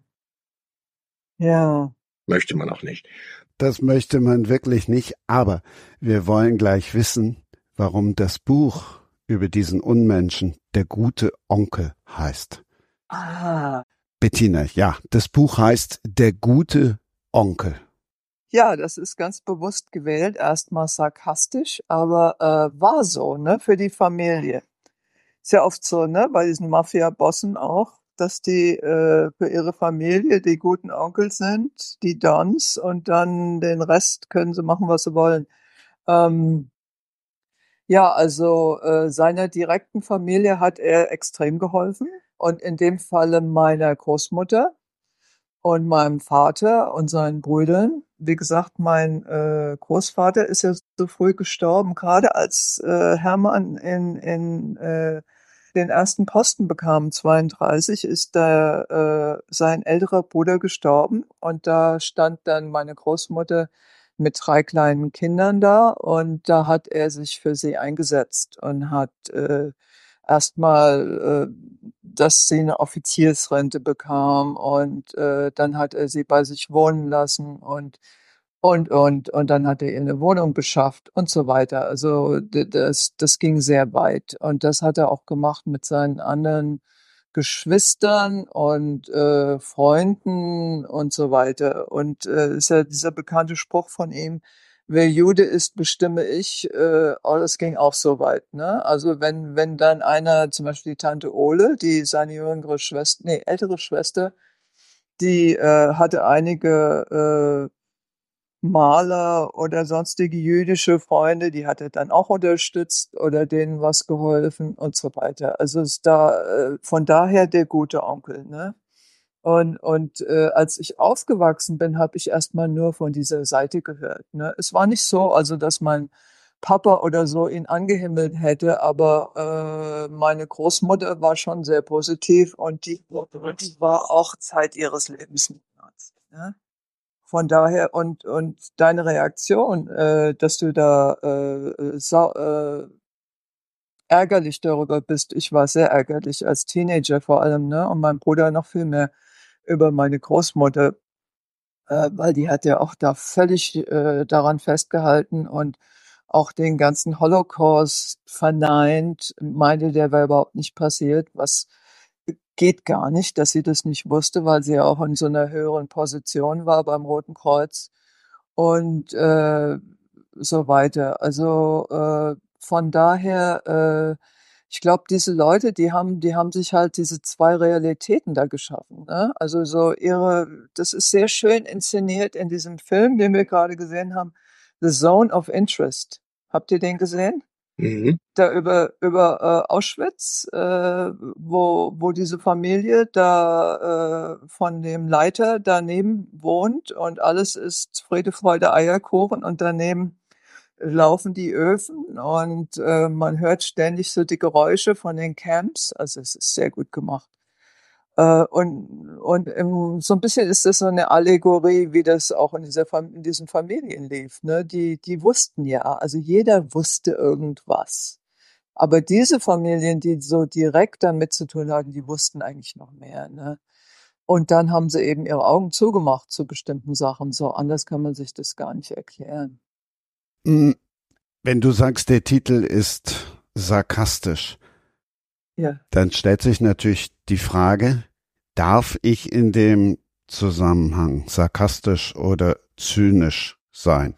ja. Möchte man auch nicht. Das möchte man wirklich nicht, aber wir wollen gleich wissen, warum das Buch über diesen Unmenschen Der gute Onkel heißt. Ah. Bettina, ja, das Buch heißt Der gute Onkel. Ja, das ist ganz bewusst gewählt, erstmal sarkastisch, aber äh, war so, ne, für die Familie. Ist ja oft so, ne, bei diesen Mafia-Bossen auch, dass die äh, für ihre Familie die guten Onkel sind, die Dons, und dann den Rest können sie machen, was sie wollen. Ähm, ja, also äh, seiner direkten Familie hat er extrem geholfen und in dem Falle meiner Großmutter und meinem Vater und seinen Brüdern. Wie gesagt, mein äh, Großvater ist ja so früh gestorben, gerade als äh, Hermann in, in äh, den ersten Posten bekam, zweiunddreißig, ist da äh, sein älterer Bruder gestorben und da stand dann meine Großmutter mit drei kleinen Kindern da und da hat er sich für sie eingesetzt und hat äh, erstmal, äh, dass sie eine Offiziersrente bekam und äh, dann hat er sie bei sich wohnen lassen und und und und dann hat er ihr eine Wohnung beschafft und so weiter. Also d- das das ging sehr weit und das hat er auch gemacht mit seinen anderen Geschwistern und äh, Freunden und so weiter. Und äh, ist ja dieser bekannte Spruch von ihm, wer Jude ist, bestimme ich. Äh, oh, das ging auch so weit. Ne? Also wenn wenn dann einer, zum Beispiel die Tante Ole, die seine jüngere Schwester, nee, ältere Schwester, die äh, hatte einige äh, Maler oder sonstige jüdische Freunde, die hat er dann auch unterstützt oder denen was geholfen und so weiter. Also ist da äh, von daher der gute Onkel, ne? Und und äh, als ich aufgewachsen bin, habe ich erstmal nur von dieser Seite gehört, ne? Es war nicht so, also dass mein Papa oder so ihn angehimmelt hätte, aber äh, meine Großmutter war schon sehr positiv und die, die war auch Zeit ihres Lebens mit Arzt, ne? Von daher und und deine Reaktion, äh, dass du da äh, äh, sau äh, ärgerlich darüber bist. Ich war sehr ärgerlich als Teenager vor allem, ne? Und mein Bruder noch viel mehr über meine Großmutter, äh, weil die hat ja auch da völlig äh, daran festgehalten und auch den ganzen Holocaust verneint, meinte, der wäre überhaupt nicht passiert, was geht gar nicht, dass sie das nicht wusste, weil sie ja auch in so einer höheren Position war beim Roten Kreuz und äh, so weiter. Also äh, von daher, äh, ich glaube, diese Leute, die haben, die haben sich halt diese zwei Realitäten da geschaffen. Ne? Also so ihre, das ist sehr schön inszeniert in diesem Film, den wir gerade gesehen haben, The Zone of Interest. Habt ihr den gesehen? Mhm. Da über über äh, Auschwitz, äh, wo wo diese Familie da äh, von dem Leiter daneben wohnt und alles ist Friede, Freude, Eierkuchen und daneben laufen die Öfen und äh, man hört ständig so die Geräusche von den Camps. Also es ist sehr gut gemacht. Äh, und und im, so ein bisschen ist das so eine Allegorie, wie das auch in dieser Fam in diesen Familien lief. Ne? Die die wussten ja, also jeder wusste irgendwas. Aber diese Familien, die so direkt damit zu tun hatten, die wussten eigentlich noch mehr, ne? Und dann haben sie eben ihre Augen zugemacht zu bestimmten Sachen. So anders kann man sich das gar nicht erklären. Mm, Wenn du sagst, der Titel ist sarkastisch, Ja. dann stellt sich natürlich die Frage, darf ich in dem Zusammenhang sarkastisch oder zynisch sein?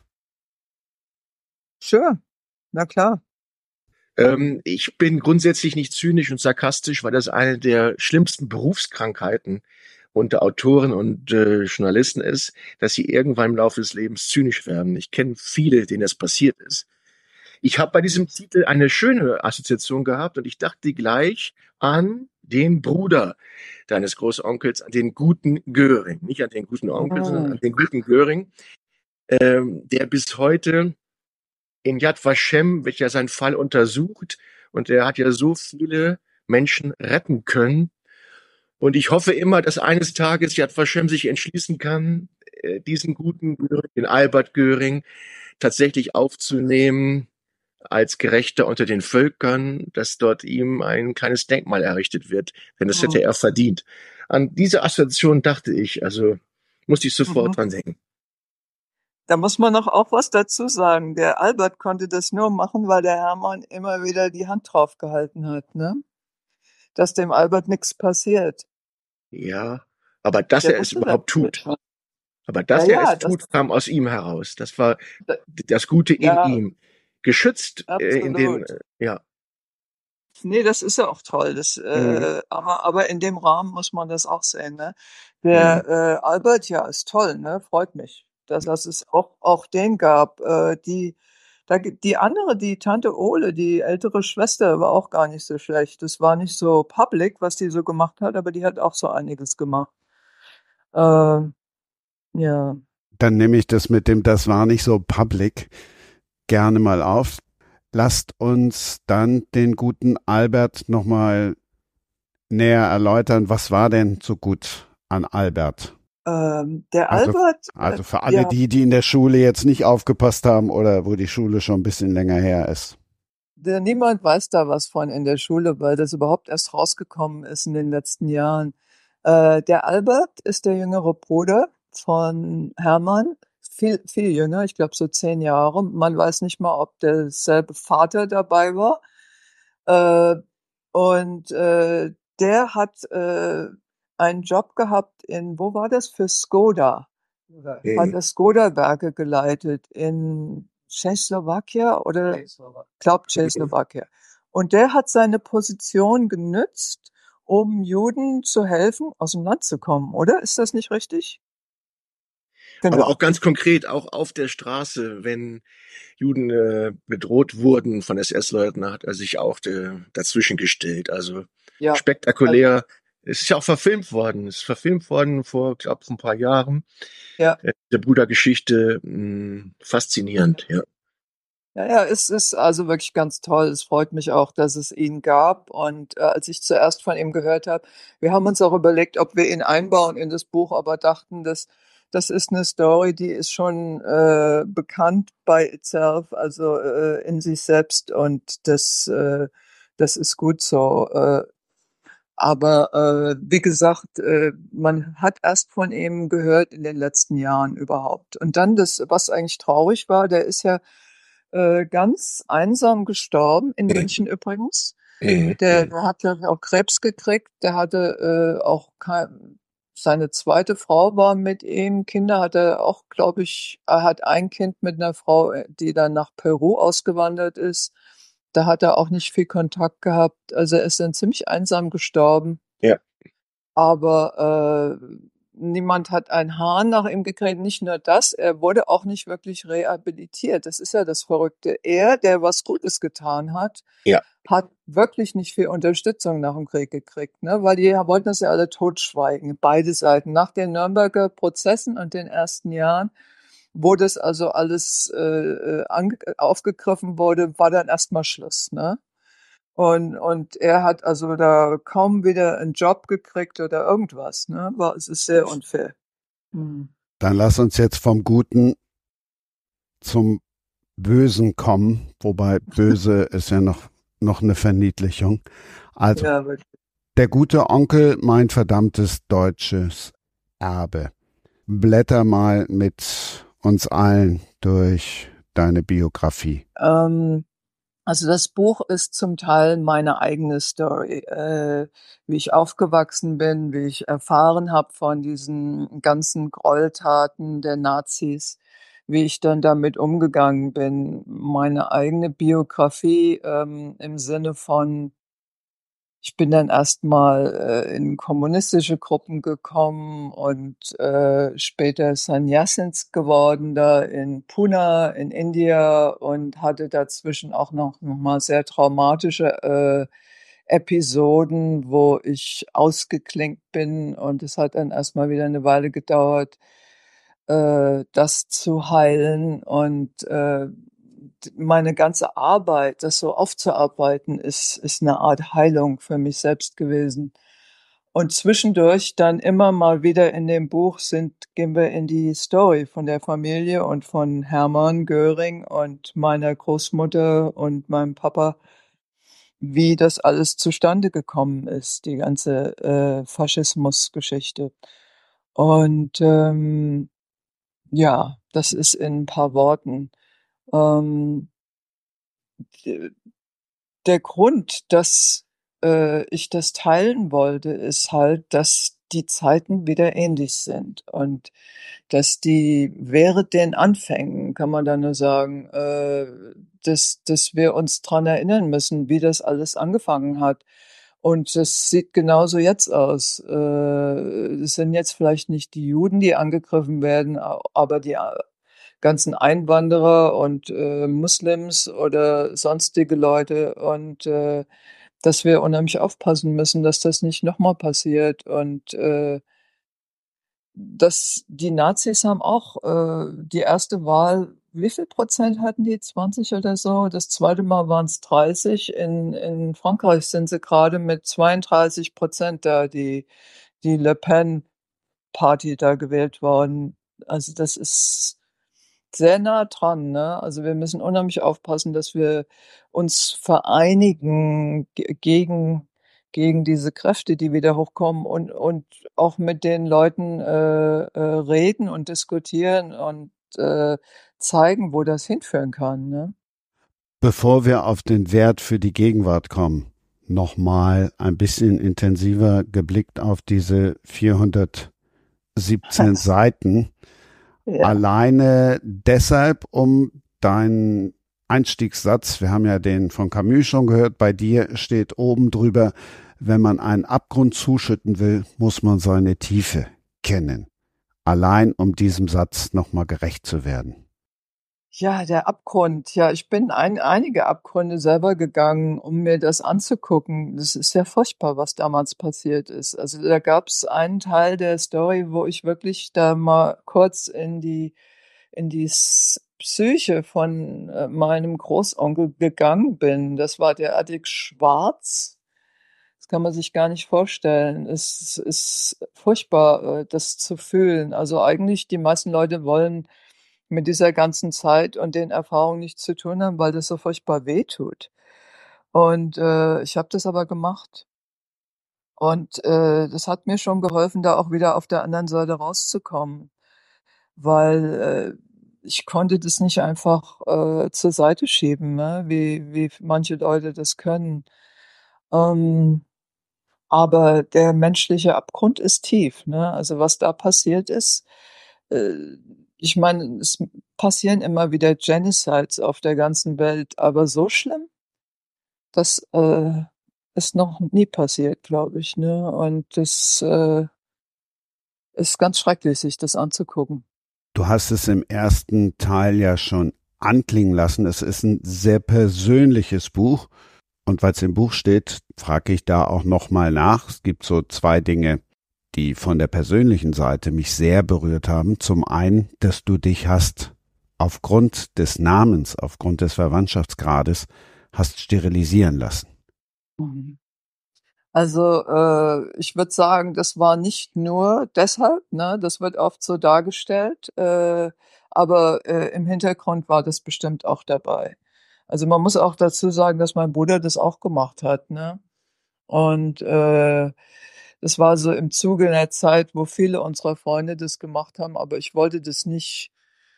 Sure. Na klar. Ähm, ich bin grundsätzlich nicht zynisch und sarkastisch, weil das eine der schlimmsten Berufskrankheiten unter Autoren und äh, Journalisten ist, dass sie irgendwann im Laufe des Lebens zynisch werden. Ich kenne viele, denen das passiert ist. Ich habe bei diesem Titel eine schöne Assoziation gehabt und ich dachte gleich an den Bruder deines Großonkels, an den guten Göring. Nicht an den guten Onkel, sondern an Mhm. den guten Göring, ähm, der bis heute in Yad Vashem wird ja sein Fall untersucht und er hat ja so viele Menschen retten können. Und ich hoffe immer, dass eines Tages Yad Vashem sich entschließen kann, äh, diesen guten Göring, den Albert Göring, tatsächlich aufzunehmen als Gerechter unter den Völkern, dass dort ihm ein kleines Denkmal errichtet wird, denn das hätte Mhm. er verdient. An diese Assoziation dachte ich, also musste ich sofort Mhm. dran denken. Da muss man noch auch was dazu sagen. Der Albert konnte das nur machen, weil der Hermann immer wieder die Hand drauf gehalten hat, ne? Dass dem Albert nichts passiert. Ja, aber dass Der er es wusste das überhaupt tut, schon. aber Ja, dass er ja, es das, tut, kam aus ihm heraus. Das war das das Gute in ja, ihm. Geschützt äh, in den, absolut. äh, ja. Nee, das ist ja auch toll. Das, Mhm. äh, aber, aber in dem Rahmen muss man das auch sehen, ne? Mhm. Der äh, Albert, ja, ist toll, ne? Freut mich, dass, dass es auch, auch den gab. Äh, die, da, gibt- die andere, die Tante Ole, die ältere Schwester, war auch gar nicht so schlecht. Das war nicht so public, was die so gemacht hat, aber die hat auch so einiges gemacht. Ähm, ja. Dann nehme ich das mit dem, das war nicht so public, gerne mal auf. Lasst uns dann den guten Albert nochmal näher erläutern. Was war denn so gut an Albert? Ähm, der Also, Albert, äh, also für alle ja, die, die in der Schule jetzt nicht aufgepasst haben oder wo die Schule schon ein bisschen länger her ist. der, niemand weiß da was von in der Schule, weil das überhaupt erst rausgekommen ist in den letzten Jahren. Äh, der Albert ist der jüngere Bruder von Hermann, viel, viel jünger, ich glaube so zehn Jahre. Man weiß nicht mal, ob derselbe Vater dabei war. Äh, und äh, der hat äh, einen Job gehabt in, wo war das? Für Skoda. Hat Mhm. er Skoda-Werke geleitet in Tschechoslowakien oder glaub Tschechoslowakien. Und der hat seine Position genützt, um Juden zu helfen, aus dem Land zu kommen, oder? Ist das nicht richtig? Aber Genau. auch ganz konkret, auch auf der Straße, wenn Juden äh, bedroht wurden von S S-Leuten, hat er sich auch äh, dazwischen gestellt. Also Ja. Also, spektakulär. Es ist ja auch verfilmt worden. Es ist verfilmt worden vor, glaube ich, ein paar Jahren. ja. Äh, der Brudergeschichte, mh, faszinierend, ja. Ja, ja, es ist also wirklich ganz toll. Es freut mich auch, dass es ihn gab. Und äh, als ich zuerst von ihm gehört habe, wir haben uns auch überlegt, ob wir ihn einbauen in das Buch, aber dachten, dass das ist eine Story, die ist schon äh, bekannt by itself, also äh, in sich selbst. Und das, äh, das ist gut so. Äh, aber äh, wie gesagt, äh, man hat erst von ihm gehört in den letzten Jahren überhaupt. Und dann das, was eigentlich traurig war, der ist ja äh, ganz einsam gestorben, in München übrigens. Mhm. Der, der hat ja auch Krebs gekriegt, der hatte äh, auch kein, seine zweite Frau war mit ihm, Kinder hat er auch, glaube ich, er hat ein Kind mit einer Frau, die dann nach Peru ausgewandert ist. Da hat er auch nicht viel Kontakt gehabt. Also er ist dann ziemlich einsam gestorben. Ja. Aber äh, niemand hat ein Haar nach ihm gekriegt. Nicht nur das, er wurde auch nicht wirklich rehabilitiert. Das ist ja das Verrückte. Er, der was Gutes getan hat, Ja. hat wirklich nicht viel Unterstützung nach dem Krieg gekriegt, ne? Weil die wollten das ja alle totschweigen, beide Seiten. Nach den Nürnberger Prozessen und den ersten Jahren, wo das also alles äh, äh, ange aufgegriffen wurde, war dann erstmal Schluss, ne? Und, und er hat also da kaum wieder einen Job gekriegt oder irgendwas, ne? War, es ist sehr unfair. Hm. Dann lass uns jetzt vom Guten zum Bösen kommen, wobei böse ist ja noch, noch eine Verniedlichung. Also, Ja, aber der gute Onkel, mein verdammtes deutsches Erbe. Blätter mal mit uns allen durch deine Biografie. ähm, also das Buch ist zum Teil meine eigene Story, äh, wie ich aufgewachsen bin, wie ich erfahren habe von diesen ganzen Gräueltaten der Nazis, wie ich dann damit umgegangen bin, meine eigene Biografie ähm, im Sinne von, ich bin dann erstmal äh, in kommunistische Gruppen gekommen und äh, später Sannyasins geworden da in Pune in India und hatte dazwischen auch noch, noch mal sehr traumatische äh, Episoden, wo ich ausgeklinkt bin und es hat dann erstmal wieder eine Weile gedauert, äh, das zu heilen und äh, meine ganze Arbeit, das so aufzuarbeiten, ist, ist eine Art Heilung für mich selbst gewesen. Und zwischendurch dann immer mal wieder in dem Buch sind, gehen wir in die Story von der Familie und von Hermann Göring und meiner Großmutter und meinem Papa, wie das alles zustande gekommen ist, die ganze äh, Faschismusgeschichte. Und ähm, ja, das ist in ein paar Worten. Ähm, Der Grund, dass äh, ich das teilen wollte, ist halt, dass die Zeiten wieder ähnlich sind und dass die während den Anfängen, kann man da nur sagen, äh, dass, dass wir uns dran erinnern müssen, wie das alles angefangen hat. Und das sieht genauso jetzt aus. Äh, es sind jetzt vielleicht nicht die Juden, die angegriffen werden, aber die ganzen Einwanderer und äh, Muslims oder sonstige Leute und äh, dass wir unheimlich aufpassen müssen, dass das nicht nochmal passiert und äh, dass die Nazis haben auch äh, die erste Wahl, wie viel Prozent hatten die? zwanzig oder so? Das zweite Mal waren es dreißig. In, in Frankreich sind sie gerade mit zweiunddreißig Prozent da, die, die Le Pen Party da gewählt worden. Also das ist sehr nah dran, ne? Also wir müssen unheimlich aufpassen, dass wir uns vereinigen ge gegen gegen diese Kräfte, die wieder hochkommen und und auch mit den Leuten, äh, äh, reden und diskutieren und, äh, zeigen, wo das hinführen kann, ne? Bevor wir auf den Wert für die Gegenwart kommen, nochmal ein bisschen intensiver geblickt auf diese vierhundertsiebzehn Seiten. Ja. Alleine deshalb, um deinen Einstiegssatz, wir haben ja den von Camus schon gehört, bei dir steht oben drüber, wenn man einen Abgrund zuschütten will, muss man seine Tiefe kennen. Allein um diesem Satz nochmal gerecht zu werden. Ja, der Abgrund. Ja, ich bin ein einige Abgründe selber gegangen, um mir das anzugucken. Das ist ja furchtbar, was damals passiert ist. Also, da gab's einen Teil der Story, wo ich wirklich da mal kurz in die in die S Psyche von, äh, meinem Großonkel gegangen bin. Das war derartig schwarz. Das kann man sich gar nicht vorstellen. Es ist furchtbar, äh, das zu fühlen. Also, eigentlich die meisten Leute wollen mit dieser ganzen Zeit und den Erfahrungen nichts zu tun haben, weil das so furchtbar wehtut. Und, äh, ich habe das aber gemacht. Und, äh, das hat mir schon geholfen, da auch wieder auf der anderen Seite rauszukommen, weil, äh, ich konnte das nicht einfach, äh, zur Seite schieben, ne, wie wie manche Leute das können. Ähm, aber der menschliche Abgrund ist tief, ne? Also, was da passiert ist, äh, ich meine, es passieren immer wieder Genocides auf der ganzen Welt, aber so schlimm, das, äh, ist noch nie passiert, glaube ich, ne? Und das, äh, ist ganz schrecklich, sich das anzugucken. Du hast es im ersten Teil ja schon anklingen lassen. Es ist ein sehr persönliches Buch. Und weil es im Buch steht, frage ich da auch nochmal nach. Es gibt so zwei Dinge, die von der persönlichen Seite mich sehr berührt haben. Zum einen, dass du dich hast aufgrund des Namens, aufgrund des Verwandtschaftsgrades, hast sterilisieren lassen. Mhm. Also, äh, ich würde sagen, das war nicht nur deshalb, ne? Das wird oft so dargestellt, äh, aber, äh, im Hintergrund war das bestimmt auch dabei. Also, man muss auch dazu sagen, dass mein Bruder das auch gemacht hat, ne? Und, äh, das war so im Zuge einer Zeit, wo viele unserer Freunde das gemacht haben, aber ich wollte das nicht,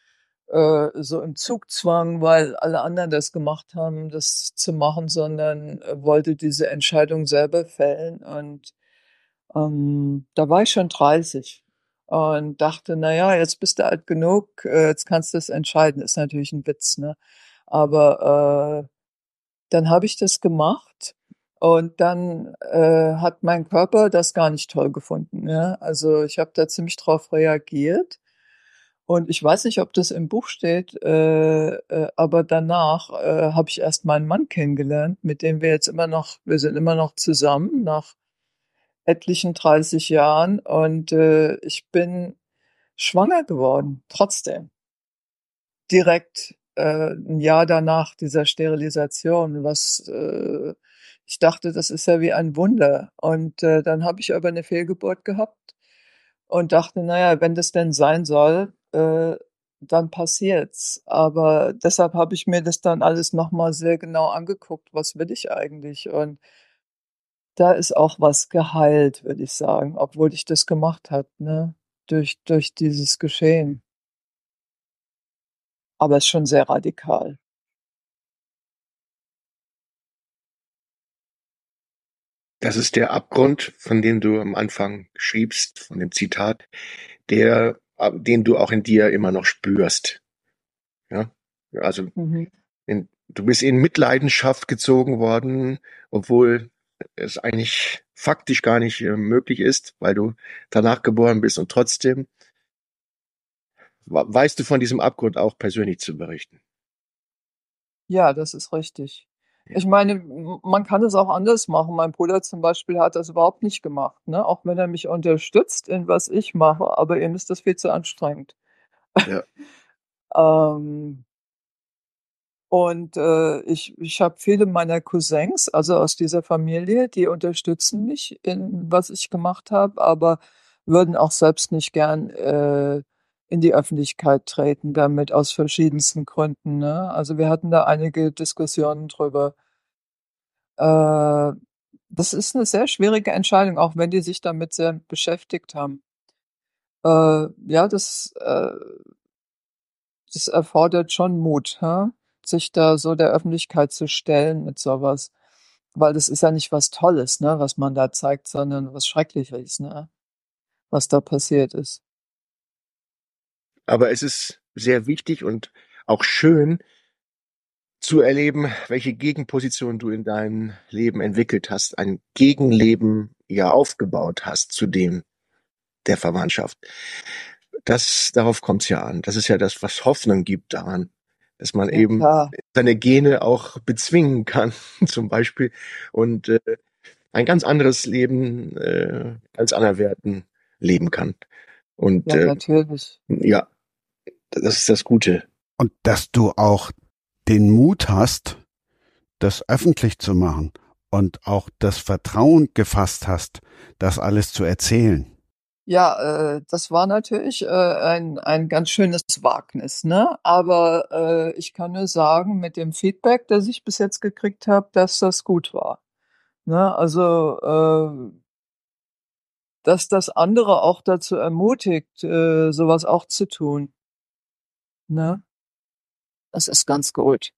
äh, so im Zugzwang, weil alle anderen das gemacht haben, das zu machen, sondern, äh, wollte diese Entscheidung selber fällen. Und, ähm, da war ich schon dreißig und dachte: „Na ja, jetzt bist du alt genug, äh, jetzt kannst du's entscheiden.“ Ist natürlich 'n Witz, ne? Aber, äh, dann habe ich das gemacht und dann, äh, hat mein Körper das gar nicht toll gefunden, ja? Also, ich habe da ziemlich drauf reagiert und ich weiß nicht, ob das im Buch steht, äh, äh, aber danach, äh, habe ich erst meinen Mann kennengelernt, mit dem wir jetzt immer noch wir sind immer noch zusammen nach etlichen dreißig Jahren und, äh, ich bin schwanger geworden, trotzdem. Direkt, äh, 'n Jahr danach dieser Sterilisation, was, äh ich dachte, das ist ja wie ein Wunder. Und, äh, dann habe ich aber 'ne Fehlgeburt gehabt und dachte: „Na ja, wenn das denn sein soll, äh, dann passiert's.“ Aber deshalb habe ich mir das dann alles noch mal sehr genau angeguckt. Was will ich eigentlich? Und da ist auch was geheilt, würde ich sagen, obwohl ich das gemacht habe, ne, durch durch dieses Geschehen. Aber ist schon sehr radikal. Das ist der Abgrund, von dem du am Anfang schriebst, von dem Zitat, der, äh, den du auch in dir immer noch spürst. Ja, also Mhm. in, du bist in Mitleidenschaft gezogen worden, obwohl es eigentlich faktisch gar nicht äh, möglich ist, weil du danach geboren bist und trotzdem weißt du von diesem Abgrund auch persönlich zu berichten. Ja, das ist richtig. Ja. Ich meine, m man kann es auch anders machen. Mein Bruder zum Beispiel hat das überhaupt nicht gemacht, ne? Auch wenn er mich unterstützt in was ich mache, aber ihm ist das viel zu anstrengend. Ja. Ähm und, äh, ich ich habe viele meiner Cousins, also aus dieser Familie, die unterstützen mich in was ich gemacht habe, aber würden auch selbst nicht gern äh, in die Öffentlichkeit treten damit aus verschiedensten Gründen, ne? Also, wir hatten da einige Diskussionen drüber. Äh, das ist 'ne sehr schwierige Entscheidung, auch wenn die sich damit sehr beschäftigt haben. Äh, ja, das äh das erfordert schon Mut, ha, sich da so der Öffentlichkeit zu stellen mit so was. Weil das ist ja nicht was Tolles, ne, was man da zeigt, sondern was Schreckliches, ne, was da passiert ist. Aber es ist sehr wichtig und auch schön zu erleben, welche Gegenposition du in deinem Leben entwickelt hast, ein Gegenleben, ja, aufgebaut hast zu dem der Verwandtschaft. Das darauf kommt's ja an. Das ist ja das, was Hoffnung gibt daran, dass man Ja, eben klar. seine Gene auch bezwingen kann zum Beispiel und, äh, ein ganz anderes Leben, äh, als Anderwerten leben kann. Und, Ja, äh, natürlich. ja, das ist das Gute. Und dass du auch den Mut hast, das öffentlich zu machen und auch das Vertrauen gefasst hast, das alles zu erzählen. Ja, äh, das war natürlich, äh, ein ein ganz schönes Wagnis, ne? Aber, äh, ich kann nur sagen, mit dem Feedback, das ich bis jetzt gekriegt habe, dass das gut war, ne? Also, äh dass das andere auch dazu ermutigt, äh, so was auch zu tun. Ne? Das ist ganz gut.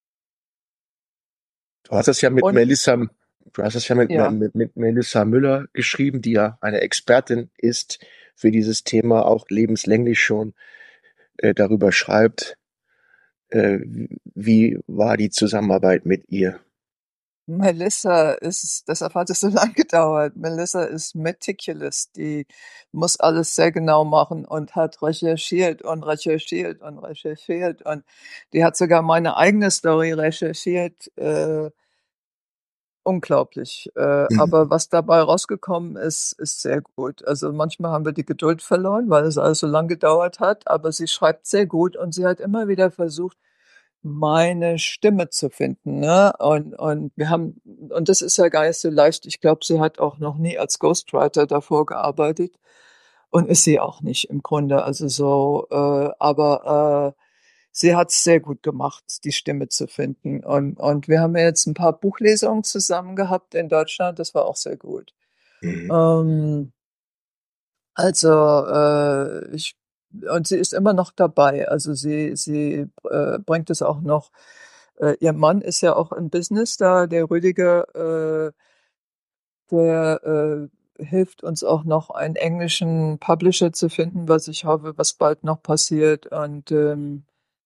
Du hast das ja mit Und Melissa du hast das ja mit ja. mit mit Melissa Müller geschrieben, die ja eine Expertin ist für dieses Thema, auch lebenslänglich schon, äh, darüber schreibt. Äh, w wie war die Zusammenarbeit mit ihr? Melissa ist deshalb hat es so lang gedauert. Melissa ist meticulous, die muss alles sehr genau machen und hat recherchiert und recherchiert und recherchiert und die hat sogar meine eigene Story recherchiert, äh unglaublich. Äh, Mhm. aber was dabei rausgekommen ist, ist sehr gut. Also, manchmal haben wir die Geduld verloren, weil es alles so lang gedauert hat, aber sie schreibt sehr gut und sie hat immer wieder versucht, meine Stimme zu finden, ne? Und und wir haben und das ist ja gar nicht so leicht. Ich glaube, sie hat auch noch nie als Ghostwriter davor gearbeitet und ist sie auch nicht im Grunde. Also, so, äh aber, äh, sie hat's sehr gut gemacht, die Stimme zu finden. Und und wir haben ja jetzt 'n paar Buchlesungen zusammen gehabt in Deutschland, das war auch sehr gut. Mhm. Ähm also, äh, ich und sie ist immer noch dabei. Also, sie sie, äh, bringt es auch noch äh, ihr Mann ist ja auch im Business da, der Rüdiger, äh der, äh, hilft uns auch noch, einen englischen Publisher zu finden, was ich hoffe, was bald noch passiert. Und, ähm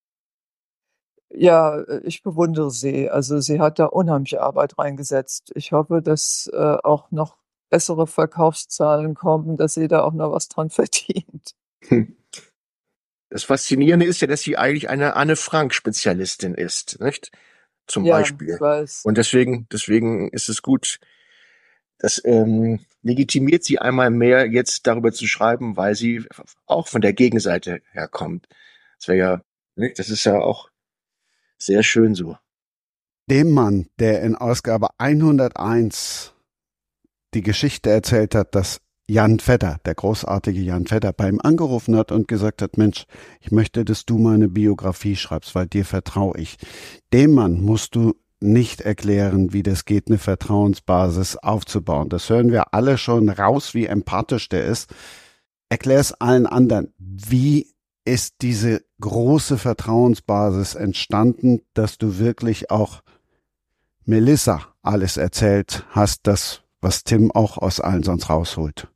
ja, äh, ich bewundere sie. Also, sie hat da unheimliche Arbeit reingesetzt. Ich hoffe, dass, äh, auch noch bessere Verkaufszahlen kommen, dass sie da auch noch was dran verdient. Hm. Das Faszinierende ist ja, dass sie eigentlich eine Anne-Frank-Spezialistin ist, nicht? Zum Ja, ich Beispiel. weiß. Und deswegen deswegen ist es gut, das, ähm, legitimiert sie einmal mehr, jetzt darüber zu schreiben, weil sie f f auch von der Gegenseite her kommt. Das wäre ja nicht? Das ist ja auch sehr schön so. Dem Mann, der in Ausgabe hunderteins die Geschichte erzählt hat, dass Jan Vetter, der großartige Jan Vetter, bei ihm angerufen hat und gesagt hat, Mensch, ich möchte, dass du meine Biografie schreibst, weil dir vertraue ich. Dem Mann musst du nicht erklären, wie das geht, eine Vertrauensbasis aufzubauen. Das hören wir alle schon raus, wie empathisch der ist. Erklär es allen anderen. Wie ist diese große Vertrauensbasis entstanden, dass du wirklich auch Melissa alles erzählt hast, das, was Tim auch aus allen sonst rausholt?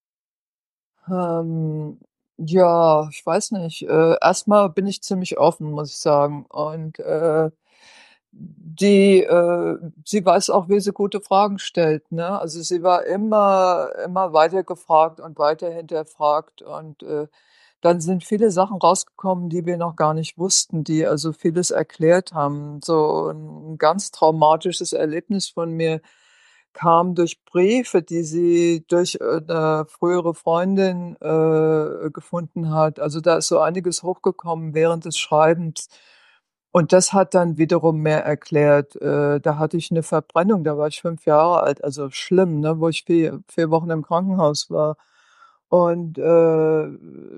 Ähm, ja, ich weiß nicht. Äh, erst mal bin ich ziemlich offen, muss ich sagen. Und, äh, die äh, sie weiß auch, wie sie gute Fragen stellt, ne? Also, sie war immer immer weiter gefragt und weiter hinterfragt und, äh, dann sind viele Sachen rausgekommen, die wir noch gar nicht wussten, die also vieles erklärt haben. So 'n ganz traumatisches Erlebnis von mir kam durch Briefe, die sie durch, äh, 'ne frühere Freundin, äh, gefunden hat. Also, da ist so einiges hochgekommen während des Schreibens. Und das hat dann wiederum mehr erklärt. Äh, da hatte ich 'ne Verbrennung, da war ich fünf Jahre alt, also schlimm, ne, wo ich vier vier Wochen im Krankenhaus war. Und äh,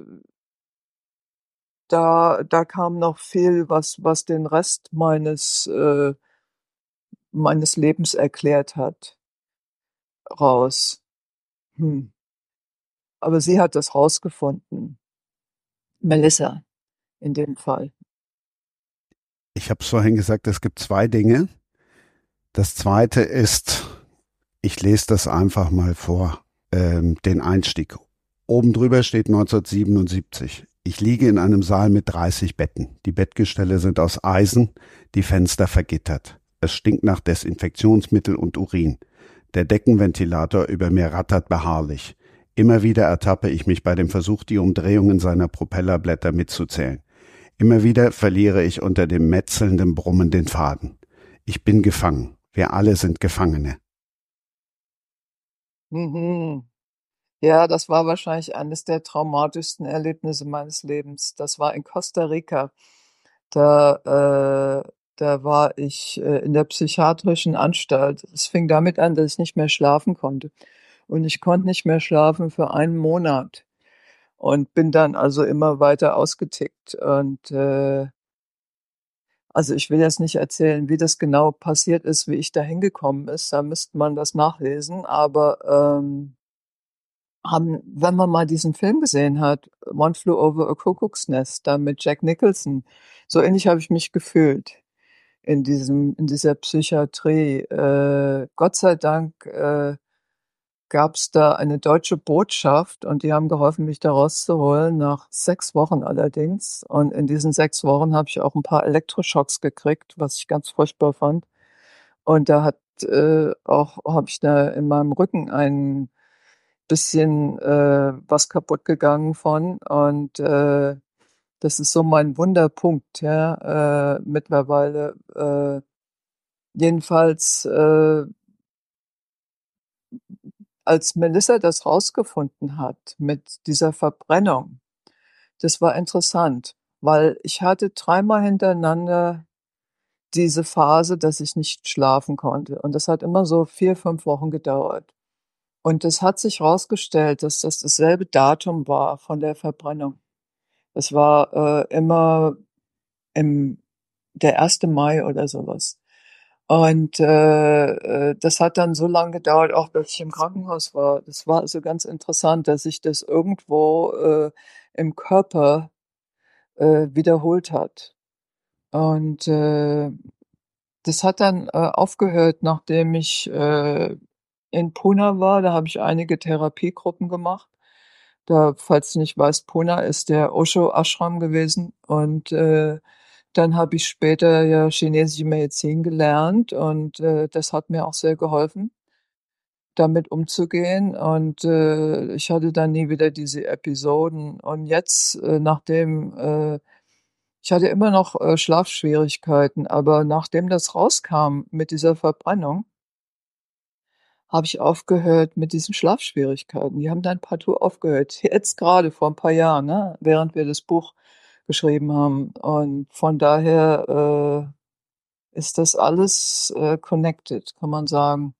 da, da kam noch viel, was, was den Rest meines, äh, meines Lebens erklärt hat, raus. Hm. Aber sie hat das rausgefunden. Melissa, in dem Fall. Ich habe es vorhin gesagt, es gibt zwei Dinge. Das zweite ist, ich lese das einfach mal vor, ähm, den Einstieg. Oben drüber steht neunzehnhundertsiebenundsiebzig. Ich liege in einem Saal mit dreißig Betten. Die Bettgestelle sind aus Eisen, die Fenster vergittert. Es stinkt nach Desinfektionsmittel und Urin. Der Deckenventilator über mir rattert beharrlich. Immer wieder ertappe ich mich bei dem Versuch, die Umdrehungen seiner Propellerblätter mitzuzählen. Immer wieder verliere ich unter dem metzelnden Brummen den Faden. Ich bin gefangen. Wir alle sind Gefangene. Mhm. Ja, das war wahrscheinlich eines der traumatischsten Erlebnisse meines Lebens. Das war in Costa Rica. Da, äh, da war ich äh, in der psychiatrischen Anstalt. Es fing damit an, dass ich nicht mehr schlafen konnte. Und ich konnte nicht mehr schlafen für einen Monat und bin dann also immer weiter ausgetickt. Und äh, also ich will jetzt nicht erzählen, wie das genau passiert ist, wie ich da hingekommen ist. Da müsste man das nachlesen. Aber ähm, haben, wenn man mal diesen Film gesehen hat, One Flew Over a Cuckoo's Nest, da mit Jack Nicholson, so ähnlich habe ich mich gefühlt in diesem, in dieser Psychiatrie. Äh, Gott sei Dank äh, gab es da eine deutsche Botschaft und die haben geholfen, mich da rauszuholen, nach sechs Wochen allerdings. Und in diesen sechs Wochen habe ich auch ein paar Elektroschocks gekriegt, was ich ganz furchtbar fand. Und da hat äh, auch, habe ich da in meinem Rücken ein bisschen äh, was kaputt gegangen von. Und äh, das ist so mein Wunderpunkt, ja, äh, mittlerweile. Äh, jedenfalls, äh, als Melissa das rausgefunden hat mit dieser Verbrennung, das war interessant, weil ich hatte dreimal hintereinander diese Phase, dass ich nicht schlafen konnte. Und das hat immer so vier, fünf Wochen gedauert. Und es hat sich herausgestellt, dass das dasselbe Datum war von der Verbrennung. Es war äh, immer im der erste Mai oder sowas. Und äh, äh, das hat dann so lange gedauert, auch dass ich im Krankenhaus war. Das war also ganz interessant, dass sich das irgendwo äh, im Körper äh, wiederholt hat. Und äh, das hat dann äh, aufgehört, nachdem ich äh, in Pune war. Da habe ich einige Therapiegruppen gemacht. Da, falls du nicht weißt, Pune ist der Osho Ashram gewesen. Und äh, dann habe ich später ja chinesische Medizin gelernt und äh, das hat mir auch sehr geholfen, damit umzugehen. Und äh, ich hatte dann nie wieder diese Episoden. Und jetzt, äh, nachdem, äh, ich hatte immer noch äh, Schlafschwierigkeiten, aber nachdem das rauskam mit dieser Verbrennung, habe ich aufgehört mit diesen Schlafschwierigkeiten. Die haben dann partout aufgehört. Jetzt gerade vor ein paar Jahren, ne, während wir das Buch geschrieben haben. Und von daher äh, ist das alles äh, connected, kann man sagen.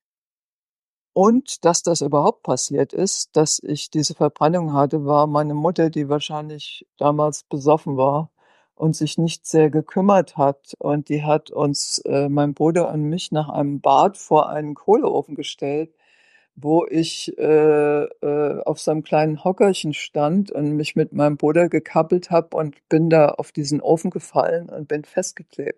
Und dass das überhaupt passiert ist, dass ich diese Verbrennung hatte, war meine Mutter, die wahrscheinlich damals besoffen war und sich nicht sehr gekümmert hat. Und die hat uns, äh, mein Bruder und mich, nach einem Bad vor einen Kohleofen gestellt, wo ich äh, äh, auf so einem kleinen Hockerchen stand und mich mit meinem Bruder gekappelt habe und bin da auf diesen Ofen gefallen und bin festgeklebt.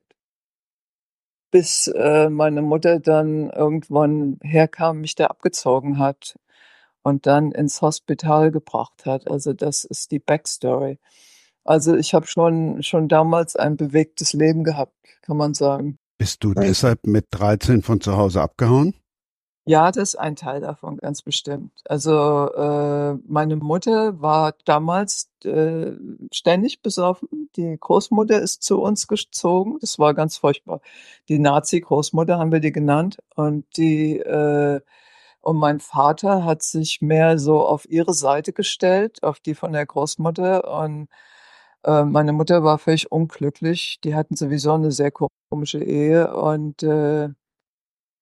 Bis äh, meine Mutter dann irgendwann herkam, mich da abgezogen hat und dann ins Hospital gebracht hat. Also das ist die Backstory. Also ich habe schon schon damals ein bewegtes Leben gehabt, kann man sagen. Bist du deshalb mit dreizehn von zu Hause abgehauen? Ja, das ist ein Teil davon, ganz bestimmt. Also äh, meine Mutter war damals äh, ständig besoffen. Die Großmutter ist zu uns gezogen. Das war ganz furchtbar. Die Nazi-Großmutter haben wir die genannt. Und die äh, und mein Vater hat sich mehr so auf ihre Seite gestellt, auf die von der Großmutter. Und äh, meine Mutter war völlig unglücklich. Die hatten sowieso eine sehr komische Ehe und äh,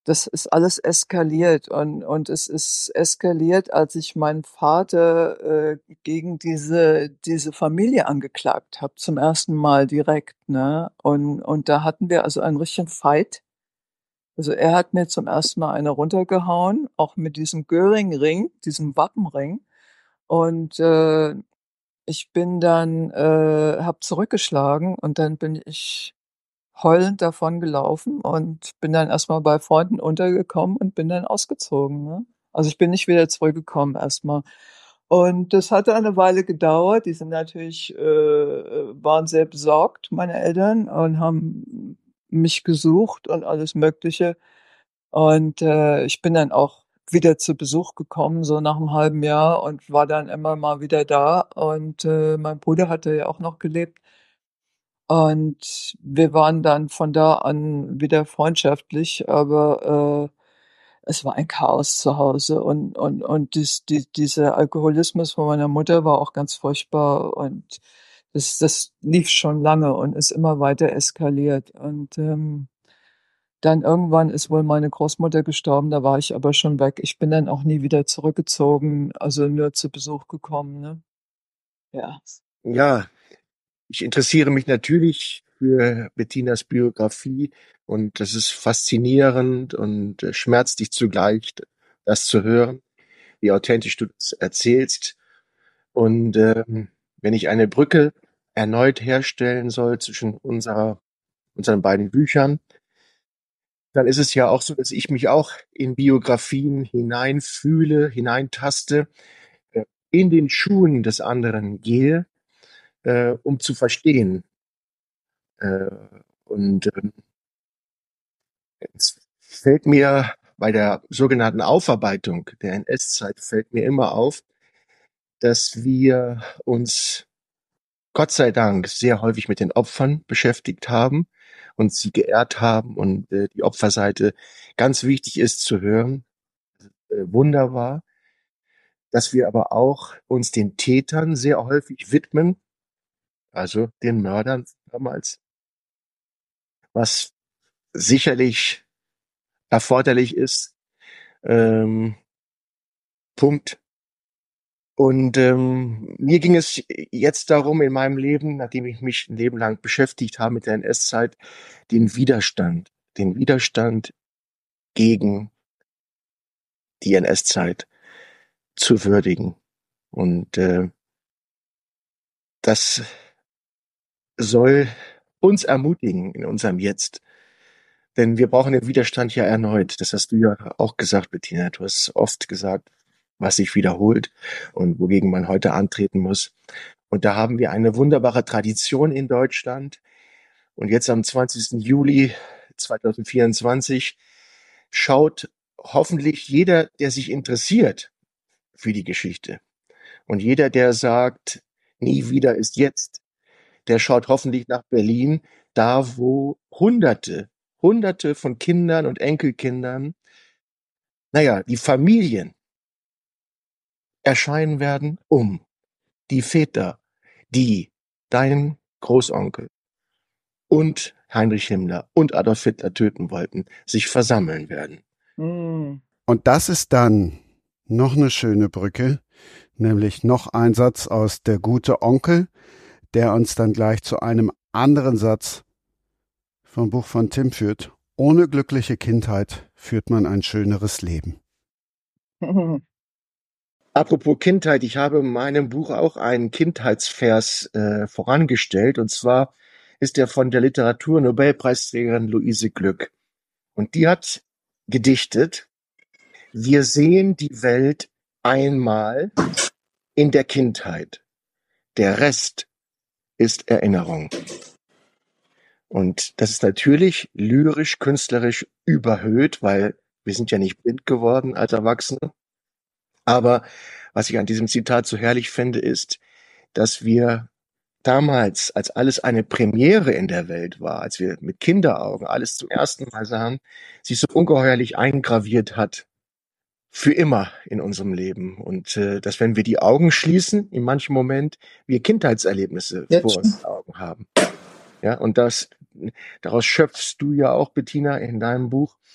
das ist alles eskaliert und und es ist eskaliert, als ich meinen Vater, äh, gegen diese diese Familie angeklagt habe, zum ersten Mal direkt, ne? Und und da hatten wir also einen richtigen Fight. Also, er hat mir zum ersten Mal eine runtergehauen, auch mit diesem Göring-Ring, diesem Wappenring. Und, äh, ich bin dann äh, habe zurückgeschlagen und dann bin ich heulend davongelaufen und bin dann erst mal bei Freunden untergekommen und bin dann ausgezogen, ne? Also, ich bin nicht wieder zurückgekommen erst mal. Und das hatte eine Weile gedauert. Die sind natürlich äh, äh, waren sehr besorgt, meine Eltern, und haben mich gesucht und alles Mögliche. Und, äh, ich bin dann auch wieder zu Besuch gekommen, so nach 'm halben Jahr und war dann immer mal wieder da. Und, äh, mein Bruder hatte ja auch noch gelebt. Und wir waren dann von da an wieder freundschaftlich, aber, äh, es war ein Chaos zu Hause und und und dies die dieser Alkoholismus von meiner Mutter war auch ganz furchtbar und das das lief schon lange und ist immer weiter eskaliert. Und, ähm, dann irgendwann ist wohl meine Großmutter gestorben, da war ich aber schon weg. Ich bin dann auch nie wieder zurückgezogen, also nur zu Besuch gekommen, ne? Ja. Ja, ich interessiere mich natürlich für Bettinas Biografie und das ist faszinierend und äh, schmerzt dich zugleich, das zu hören, wie authentisch du das erzählst. Und ähm, wenn ich eine Brücke erneut herstellen soll zwischen unserer, unseren beiden Büchern, dann ist es ja auch so, dass ich mich auch in Biografien hineinfühle, hineintaste, äh, in den Schuhen des anderen gehe, äh, um zu verstehen. Äh, und ähm, es fällt mir bei der sogenannten Aufarbeitung der N S-Zeit fällt mir immer auf, dass wir uns Gott sei Dank sehr häufig mit den Opfern beschäftigt haben und sie geehrt haben und äh, die Opferseite ganz wichtig ist zu hören. Äh, wunderbar, dass wir aber auch uns den Tätern sehr häufig widmen, also den Mördern damals, was sicherlich erforderlich ist. Ähm, Punkt. Und ähm, mir ging es jetzt darum, in meinem Leben, nachdem ich mich ein Leben lang beschäftigt habe mit der N S-Zeit, den Widerstand, den Widerstand gegen die N S-Zeit zu würdigen. Und äh, das soll uns ermutigen in unserem Jetzt. Denn wir brauchen den Widerstand ja erneut. Das hast du ja auch gesagt, Bettina. Du hast oft gesagt, was sich wiederholt und wogegen man heute antreten muss. Und da haben wir eine wunderbare Tradition in Deutschland. Und jetzt am zwanzigsten Juli zweitausendvierundzwanzig schaut hoffentlich jeder, der sich interessiert für die Geschichte und jeder, der sagt, nie wieder ist jetzt, der schaut hoffentlich nach Berlin, da wo Hunderte, Hunderte von Kindern und Enkelkindern, naja, die Familien erscheinen werden, um die Väter, die deinen Großonkel und Heinrich Himmler und Adolf Hitler töten wollten, sich versammeln werden. Mhm. Und das ist dann noch eine schöne Brücke, nämlich noch ein Satz aus Der gute Onkel, der uns dann gleich zu einem anderen Satz vom Buch von Tim führt. Ohne glückliche Kindheit führt man ein schöneres Leben. Apropos Kindheit, ich habe in meinem Buch auch einen Kindheitsvers äh, vorangestellt, und zwar ist er von der Literaturnobelpreisträgerin Luise Glück. Und die hat gedichtet: Wir sehen die Welt einmal in der Kindheit. Der Rest ist Erinnerung. Und das ist natürlich lyrisch, künstlerisch überhöht, weil wir sind ja nicht blind geworden als Erwachsene. Aber was ich an diesem Zitat so herrlich finde, ist, dass wir damals, als alles eine Premiere in der Welt war, als wir mit Kinderaugen alles zum ersten Mal sahen, sich so ungeheuerlich eingraviert hat für immer in unserem Leben. Und äh, dass, wenn wir die Augen schließen, in manchem Moment wir Kindheitserlebnisse Jetzt vor schon. unseren Augen haben. Ja, und das, daraus schöpfst du ja auch, Bettina, in deinem Buch.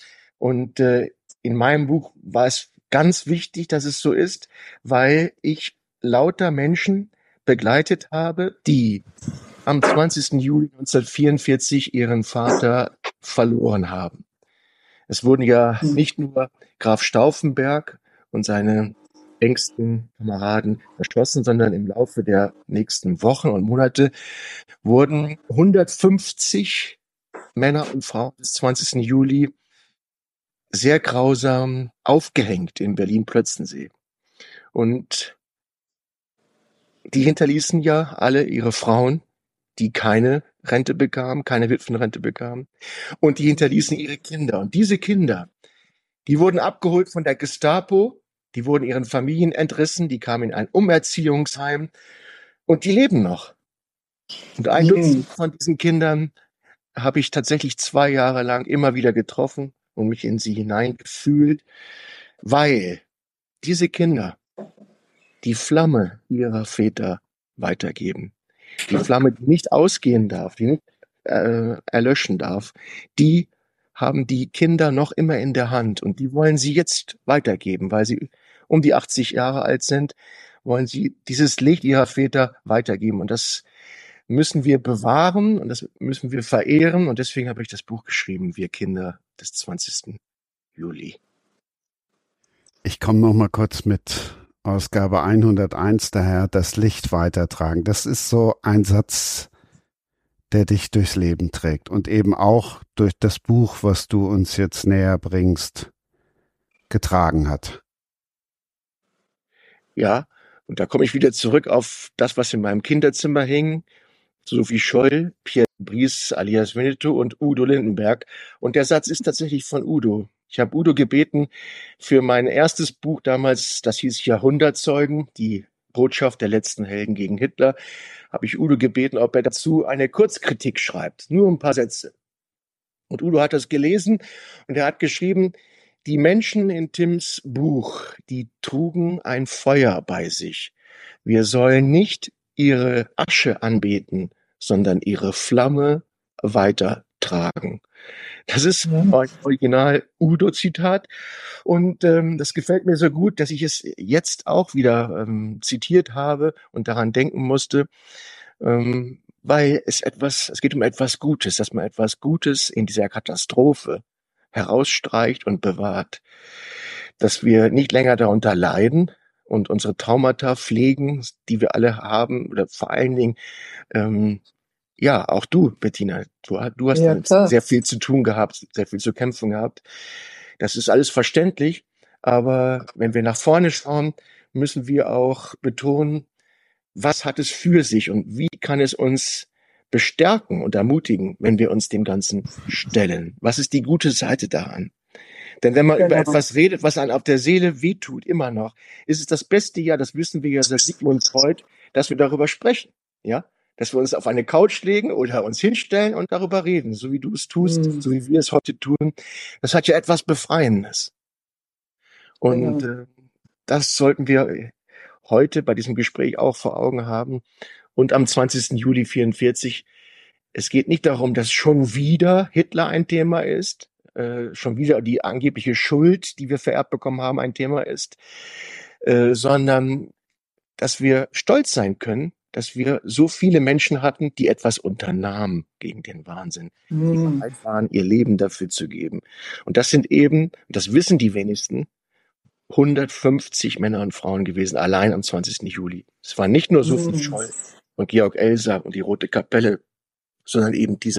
Und äh, in meinem Buch war es ganz wichtig, dass es so ist, weil ich lauter Menschen begleitet habe, die am zwanzigsten Juli neunzehnhundertvierundvierzig ihren Vater verloren haben. Es wurden ja nicht nur Graf Stauffenberg und seine engsten Kameraden erschossen, sondern im Laufe der nächsten Wochen und Monate wurden hundertfünfzig Männer und Frauen des zwanzigsten Juli sehr grausam aufgehängt in Berlin-Plötzensee. Und die hinterließen ja alle ihre Frauen, die keine Rente bekamen, keine Witwenrente bekamen. Und die hinterließen ihre Kinder. Und diese Kinder, die wurden abgeholt von der Gestapo, die wurden ihren Familien entrissen, die kamen in ein Umerziehungsheim und die leben noch. Und ein Dutzend von diesen Kindern habe ich tatsächlich zwei Jahre lang immer wieder getroffen und mich in sie hineingefühlt, weil diese Kinder die Flamme ihrer Väter weitergeben. Die Flamme, die nicht ausgehen darf, die nicht äh, erlöschen darf, die haben die Kinder noch immer in der Hand und die wollen sie jetzt weitergeben, weil sie um die achtzig Jahre alt sind, wollen sie dieses Licht ihrer Väter weitergeben und das müssen wir bewahren und das müssen wir verehren und deswegen habe ich das Buch geschrieben, Wir Kinder des zwanzigsten Juli. Ich komme noch mal kurz mit Ausgabe hunderteins daher, das Licht weitertragen. Das ist so ein Satz, der dich durchs Leben trägt und eben auch durch das Buch, was du uns jetzt näher bringst, getragen hat. Ja, und da komme ich wieder zurück auf das, was in meinem Kinderzimmer hing. Sophie Scholl, Pierre Brice alias Winnetou und Udo Lindenberg. Und der Satz ist tatsächlich von Udo. Ich habe Udo gebeten für mein erstes Buch damals, das hieß Jahrhundertzeugen, die Botschaft der letzten Helden gegen Hitler, habe ich Udo gebeten, ob er dazu eine Kurzkritik schreibt. Nur ein paar Sätze. Und Udo hat das gelesen und er hat geschrieben, die Menschen in Tims Buch, die trugen ein Feuer bei sich. Wir sollen nicht ihre Asche anbeten, sondern ihre Flamme weitertragen. Das ist ein Original Udo-Zitat und ähm, das gefällt mir so gut, dass ich es jetzt auch wieder ähm, zitiert habe und daran denken musste, ähm, weil es etwas, es geht um etwas Gutes, dass man etwas Gutes in dieser Katastrophe herausstreicht und bewahrt, dass wir nicht länger darunter leiden und unsere Traumata pflegen, die wir alle haben, oder vor allen Dingen, ähm, ja, auch du, Bettina, du, du hast Ja, damit klar. sehr viel zu tun gehabt, sehr viel zu kämpfen gehabt. Das ist alles verständlich, aber wenn wir nach vorne schauen, müssen wir auch betonen, was hat es für sich und wie kann es uns bestärken und ermutigen, wenn wir uns dem Ganzen stellen? Was ist die gute Seite daran? Denn wenn man Genau. über etwas redet, was einem auf der Seele wehtut, immer noch, ist es das beste Jahr, das wissen wir ja seit Sigmund Freud, dass wir darüber sprechen, ja? Dass wir uns auf eine Couch legen oder uns hinstellen und darüber reden, so wie du es tust, Mhm. so wie wir es heute tun. Das hat ja etwas Befreiendes. Und Genau. äh, das sollten wir heute bei diesem Gespräch auch vor Augen haben. Und am zwanzigsten Juli vierundvierzig, es geht nicht darum, dass schon wieder Hitler ein Thema ist, äh, schon wieder die angebliche Schuld, die wir vererbt bekommen haben, ein Thema ist, äh, sondern dass wir stolz sein können, dass wir so viele Menschen hatten, die etwas unternahmen gegen den Wahnsinn, die Mhm. bereit waren, ihr Leben dafür zu geben. Und das sind eben, das wissen die wenigsten, hundertfünfzig Männer und Frauen gewesen, allein am zwanzigsten Juli. Es war nicht nur Sophie Mhm. Scholl und Georg Elser und die Rote Kapelle, sondern eben diese,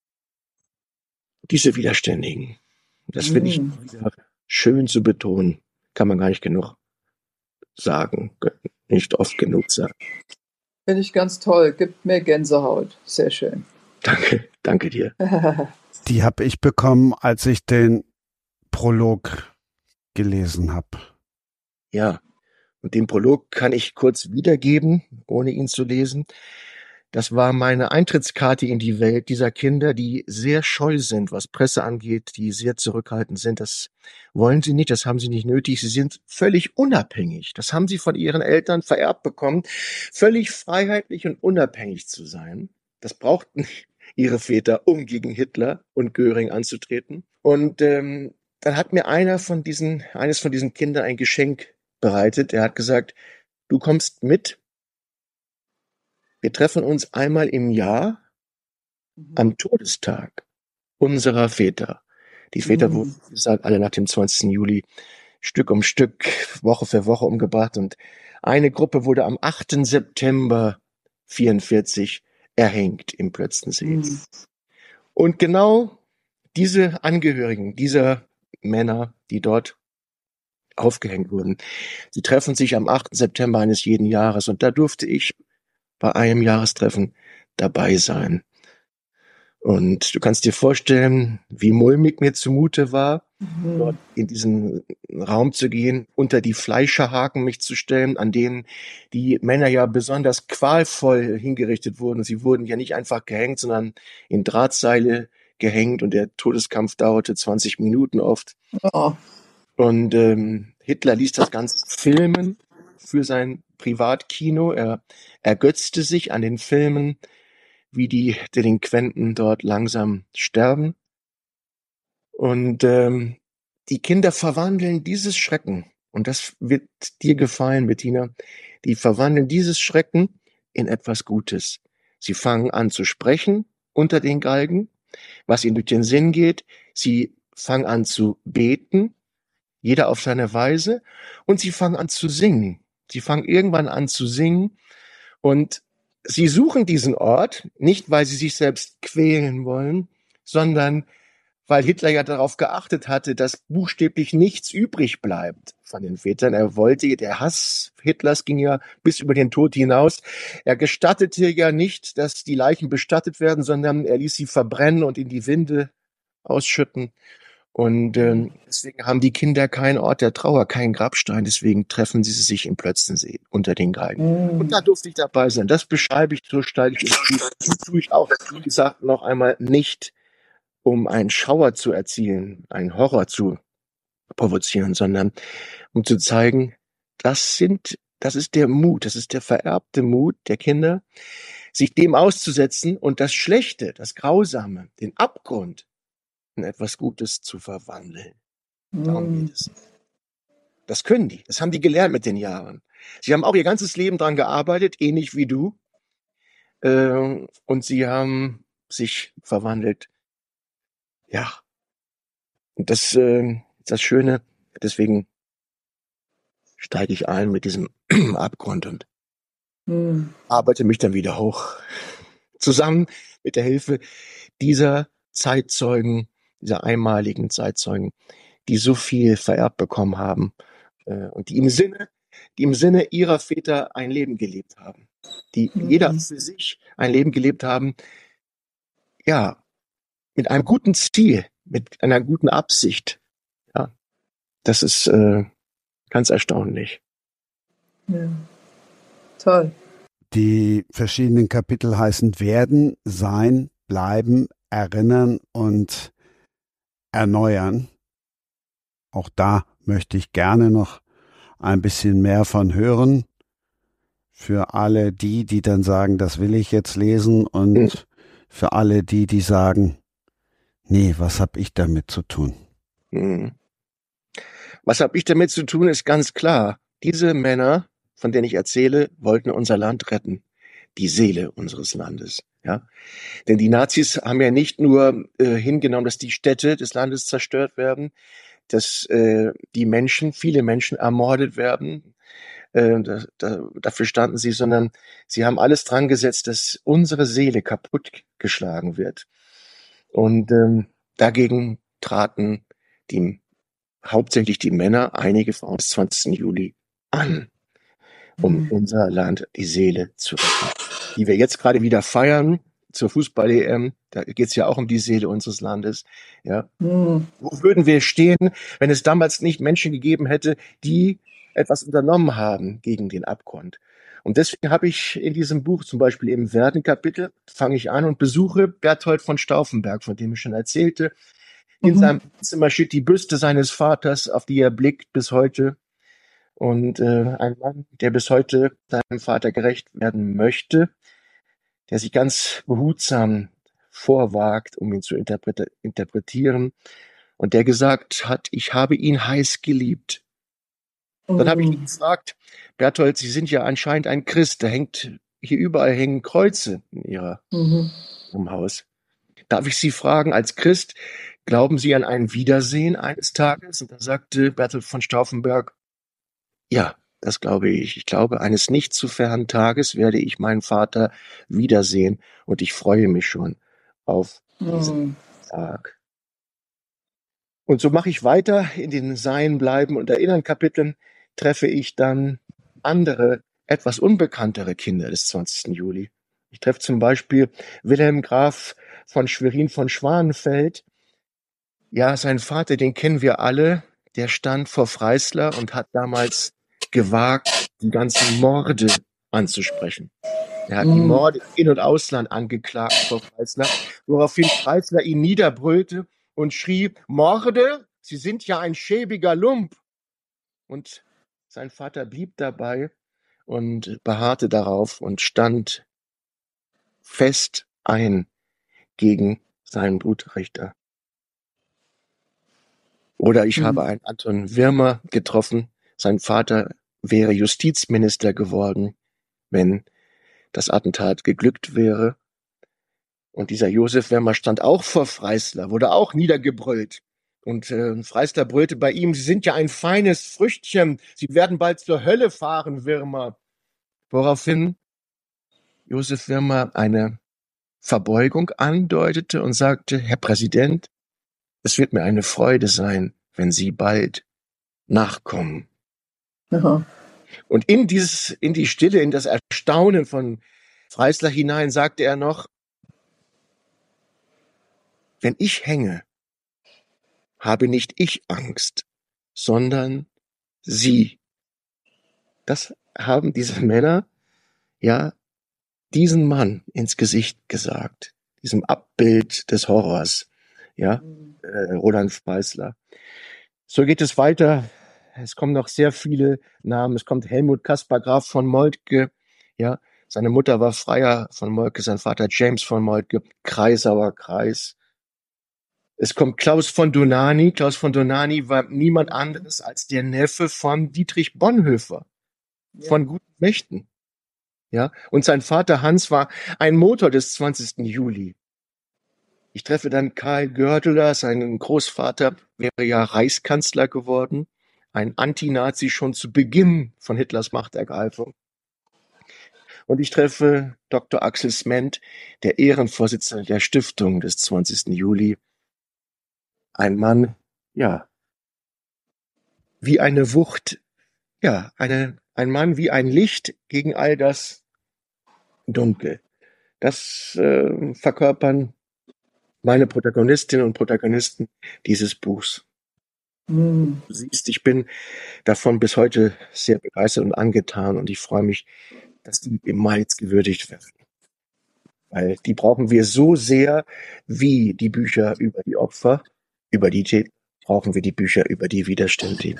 diese Widerständigen. Das finde ich Mhm. wieder schön zu betonen. Kann man gar nicht genug sagen, nicht oft genug sagen. Finde ich ganz toll. Gibt mir Gänsehaut. Sehr schön. Danke, danke dir. Die habe ich bekommen, als ich den Prolog gelesen habe. Ja, und den Prolog kann ich kurz wiedergeben, ohne ihn zu lesen. Das war meine Eintrittskarte in die Welt dieser Kinder, die sehr scheu sind, was Presse angeht, die sehr zurückhaltend sind. Das wollen sie nicht, das haben sie nicht nötig. Sie sind völlig unabhängig. Das haben sie von ihren Eltern vererbt bekommen, völlig freiheitlich und unabhängig zu sein. Das brauchten ihre Väter, um gegen Hitler und Göring anzutreten. Und ähm, dann hat mir einer von diesen, eines von diesen Kindern ein Geschenk bereitet. Er hat gesagt, du kommst mit. Wir treffen uns einmal im Jahr am Todestag unserer Väter. Die Väter Mhm. wurden, wie gesagt, alle nach dem zwanzigsten Juli Stück um Stück, Woche für Woche umgebracht. Und eine Gruppe wurde am achten September vierundvierzig erhängt im Plötzensee. Mhm. Und genau diese Angehörigen dieser Männer, die dort aufgehängt wurden, sie treffen sich am achten September eines jeden Jahres. Und da durfte ich bei einem Jahrestreffen dabei sein. Und du kannst dir vorstellen, wie mulmig mir zumute war, Mhm. dort in diesen Raum zu gehen, unter die Fleischerhaken mich zu stellen, an denen die Männer ja besonders qualvoll hingerichtet wurden. Sie wurden ja nicht einfach gehängt, sondern in Drahtseile gehängt, und der Todeskampf dauerte zwanzig Minuten oft. Ja. Und ähm, Hitler ließ das Ganze filmen für sein Privatkino. Er ergötzte sich an den Filmen, wie die Delinquenten dort langsam sterben. Und ähm, die Kinder verwandeln dieses Schrecken, und das wird dir gefallen, Bettina, die verwandeln dieses Schrecken in etwas Gutes. Sie fangen an zu sprechen unter den Galgen, was ihnen durch den Sinn geht. Sie fangen an zu beten, jeder auf seine Weise, und sie fangen an zu singen. Sie fangen irgendwann an zu singen, und sie suchen diesen Ort, nicht weil sie sich selbst quälen wollen, sondern weil Hitler ja darauf geachtet hatte, dass buchstäblich nichts übrig bleibt von den Vätern. Er wollte, der Hass Hitlers ging ja bis über den Tod hinaus. Er gestattete ja nicht, dass die Leichen bestattet werden, sondern er ließ sie verbrennen und in die Winde ausschütten. Und ähm, deswegen haben die Kinder keinen Ort der Trauer, keinen Grabstein. Deswegen treffen sie sich im Plötzensee unter den Galgen. Mhm. Und da durfte ich dabei sein. Das beschreibe ich, so steige ich ins Buch. Das tue ich auch, wie gesagt, noch einmal nicht, um einen Schauer zu erzielen, einen Horror zu provozieren, sondern um zu zeigen, das sind, das ist der Mut, das ist der vererbte Mut der Kinder, sich dem auszusetzen und das Schlechte, das Grausame, den Abgrund in etwas Gutes zu verwandeln. Darum Mhm. geht es. Das können die. Das haben die gelernt mit den Jahren. Sie haben auch ihr ganzes Leben dran gearbeitet, ähnlich wie du. Äh, und sie haben sich verwandelt. Ja. Und das äh, ist das Schöne. Deswegen steige ich ein mit diesem Abgrund und Mhm. arbeite mich dann wieder hoch. Zusammen mit der Hilfe dieser Zeitzeugen, dieser einmaligen Zeitzeugen, die so viel vererbt bekommen haben äh, und die im Sinne, die im Sinne ihrer Väter ein Leben gelebt haben, die Mhm. jeder für sich ein Leben gelebt haben, ja, mit einem guten Ziel, mit einer guten Absicht. Ja, das ist äh, ganz erstaunlich. Ja. Toll. Die verschiedenen Kapitel heißen Werden, Sein, Bleiben, Erinnern und Erneuern. Auch da möchte ich gerne noch ein bisschen mehr von hören. Für alle die, die dann sagen, das will ich jetzt lesen, und Hm. für alle die, die sagen, nee, was hab ich damit zu tun? Hm. Was habe ich damit zu tun, ist ganz klar. Diese Männer, von denen ich erzähle, wollten unser Land retten. Die Seele unseres Landes. Ja? Denn die Nazis haben ja nicht nur äh, hingenommen, dass die Städte des Landes zerstört werden, dass äh, die Menschen, viele Menschen ermordet werden. Äh, da, da, dafür standen sie, sondern sie haben alles dran gesetzt, dass unsere Seele kaputtgeschlagen wird. Und ähm, dagegen traten die hauptsächlich die Männer, einige Frauen des zwanzigsten Juli an, um Mhm. unser Land, die Seele zu retten, die wir jetzt gerade wieder feiern zur Fußball-E M. Da geht es ja auch um die Seele unseres Landes. Ja. Mhm. Wo würden wir stehen, wenn es damals nicht Menschen gegeben hätte, die etwas unternommen haben gegen den Abgrund? Und deswegen habe ich in diesem Buch, zum Beispiel im Werden-Kapitel, fange ich an und besuche Berthold von Stauffenberg, von dem ich schon erzählte. In Mhm. seinem Zimmer steht die Büste seines Vaters, auf die er blickt bis heute. Und äh, ein Mann, der bis heute seinem Vater gerecht werden möchte, der sich ganz behutsam vorwagt, um ihn zu interpret- interpretieren. und der gesagt hat, ich habe ihn heiß geliebt. Dann habe ich ihn gefragt, Berthold, Sie sind ja anscheinend ein Christ, da hängt, hier überall hängen Kreuze in Ihrer, Mhm. im Haus. Darf ich Sie fragen, als Christ, glauben Sie an ein Wiedersehen eines Tages? Und da sagte Berthold von Stauffenberg, ja, das glaube ich. Ich glaube, eines nicht zu fernen Tages werde ich meinen Vater wiedersehen und ich freue mich schon auf diesen Mhm. Tag. Und so mache ich weiter in den Sein bleiben und erinnern Kapiteln, treffe ich dann andere, etwas unbekanntere Kinder des zwanzigsten Juli. Ich treffe zum Beispiel Wilhelm Graf von Schwerin von Schwanenfeld. Ja, sein Vater, den kennen wir alle, der stand vor Freisler und hat damals gewagt, die ganzen Morde anzusprechen. Er hat die Mhm. Morde im In- und Ausland angeklagt vor Freisler, woraufhin Freisler ihn niederbrüllte und schrie, Morde? Sie sind ja ein schäbiger Lump. Und sein Vater blieb dabei und beharrte darauf und stand fest ein gegen seinen Blutrichter. Oder ich Mhm. habe einen Anton Wirmer getroffen. Sein Vater wäre Justizminister geworden, wenn das Attentat geglückt wäre. Und dieser Josef Wirmer stand auch vor Freisler, wurde auch niedergebrüllt. Und äh, Freisler brüllte bei ihm, Sie sind ja ein feines Früchtchen, Sie werden bald zur Hölle fahren, Wirmer. Woraufhin Josef Wirmer eine Verbeugung andeutete und sagte, Herr Präsident, es wird mir eine Freude sein, wenn Sie bald nachkommen. Aha. Und in dieses, in die Stille, in das Erstaunen von Freisler hinein sagte er noch, wenn ich hänge, habe nicht ich Angst, sondern Sie. Das haben diese Männer, ja, diesen Mann ins Gesicht gesagt, diesem Abbild des Horrors, ja, äh, Roland Freisler. So geht es weiter. Es kommen noch sehr viele Namen. Es kommt Helmut Kaspar Graf von Moltke, ja. Seine Mutter war Freier von Moltke, sein Vater James von Moltke, Kreisauer Kreis. Es kommt Klaus von Dohnanyi. Klaus von Dohnanyi war niemand anderes als der Neffe von Dietrich Bonhoeffer, Ja. von Guten Mächten. Ja, und sein Vater Hans war ein Motor des zwanzigsten Juli. Ich treffe dann Karl Gördeler, sein Großvater wäre ja Reichskanzler geworden, ein Anti-Nazi schon zu Beginn von Hitlers Machtergreifung. Und ich treffe Doktor Axel Sment, der Ehrenvorsitzende der Stiftung des zwanzigsten Juli. Ein Mann, ja, wie eine Wucht, ja, eine, ein Mann wie ein Licht gegen all das Dunkel. Das äh, verkörpern meine Protagonistinnen und Protagonisten dieses Buchs. Mhm. Du siehst, ich bin davon bis heute sehr begeistert und angetan und ich freue mich, dass die im Mai jetzt gewürdigt werden. Weil die brauchen wir so sehr, wie die Bücher über die Opfer, über die Täter, brauchen wir die Bücher über die Widerständigen.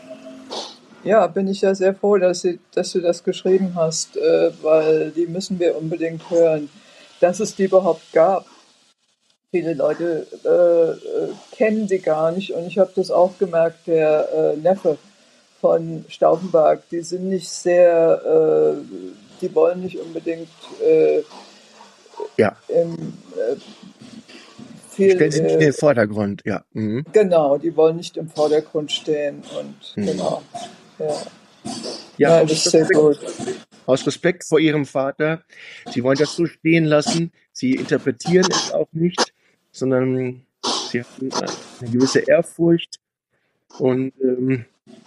Ja, bin ich ja sehr froh, dass, sie, dass du das geschrieben hast, äh, weil die müssen wir unbedingt hören, dass es die überhaupt gab. Viele Leute äh, äh, kennen sie gar nicht und ich habe das auch gemerkt, der äh, Neffe von Stauffenberg, die sind nicht sehr, äh, die wollen nicht unbedingt äh, Ja, im, äh, die viel, stellen sie nicht in äh, den Vordergrund. Ja, mhm. genau, die wollen nicht im Vordergrund stehen und Mhm. genau, ja. Ja, Nein, aus das ist sehr Respekt, gut. aus Respekt vor ihrem Vater. Sie wollen das so stehen lassen. Sie interpretieren es auch nicht, sondern sie haben eine gewisse Ehrfurcht. Und ähm,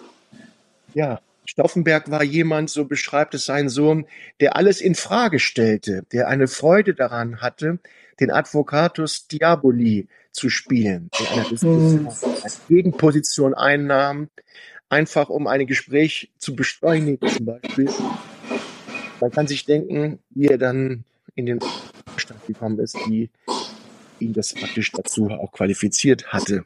ja, Stauffenberg war jemand, so beschreibt es sein Sohn, der alles in Frage stellte, der eine Freude daran hatte, den Advocatus Diaboli zu spielen in einer Hm. Diskussion, eine Gegenposition einnahm, einfach um ein Gespräch zu beschleunigen zum Beispiel. Man kann sich denken, wie er dann in den Stand gekommen ist, die ihn das praktisch dazu auch qualifiziert hatte.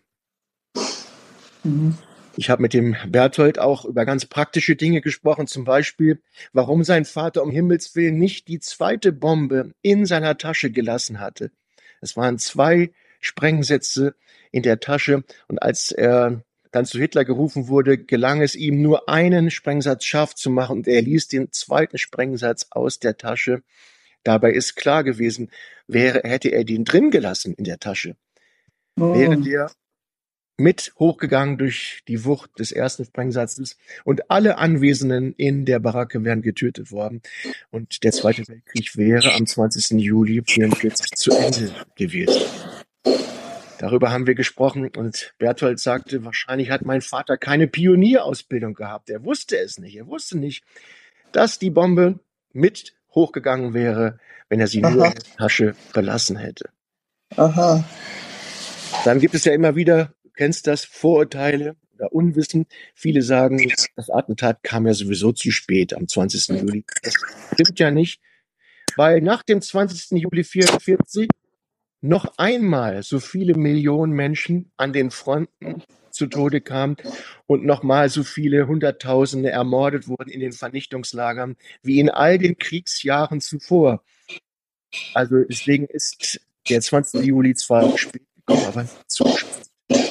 Mhm. Ich habe mit dem Berthold auch über ganz praktische Dinge gesprochen, zum Beispiel, warum sein Vater um Himmels Willen nicht die zweite Bombe in seiner Tasche gelassen hatte. Es waren zwei Sprengsätze in der Tasche. Und als er dann zu Hitler gerufen wurde, gelang es ihm, nur einen Sprengsatz scharf zu machen. Und er ließ den zweiten Sprengsatz aus der Tasche. Dabei ist klar gewesen, wäre, hätte er den drin gelassen in der Tasche, Oh. wäre der mit hochgegangen durch die Wucht des ersten Sprengsatzes und alle Anwesenden in der Baracke wären getötet worden. Und der Zweite Weltkrieg wäre am zwanzigsten Juli vierundvierzig zu Ende gewesen. Darüber haben wir gesprochen und Berthold sagte, wahrscheinlich hat mein Vater keine Pionierausbildung gehabt. Er wusste es nicht. Er wusste nicht, dass die Bombe mit hochgegangen wäre, wenn er sie nur Aha. in der Tasche belassen hätte. Aha. Dann gibt es ja immer wieder, du kennst das, Vorurteile oder Unwissen. Viele sagen, das Attentat kam ja sowieso zu spät am zwanzigsten Juli. Das stimmt ja nicht, weil nach dem zwanzigsten Juli vierundvierzig noch einmal so viele Millionen Menschen an den Fronten zu Tode kamen und nochmal so viele Hunderttausende ermordet wurden in den Vernichtungslagern wie in all den Kriegsjahren zuvor. Also deswegen ist der zwanzigste Juli zwar spät gekommen, aber nicht zu spät.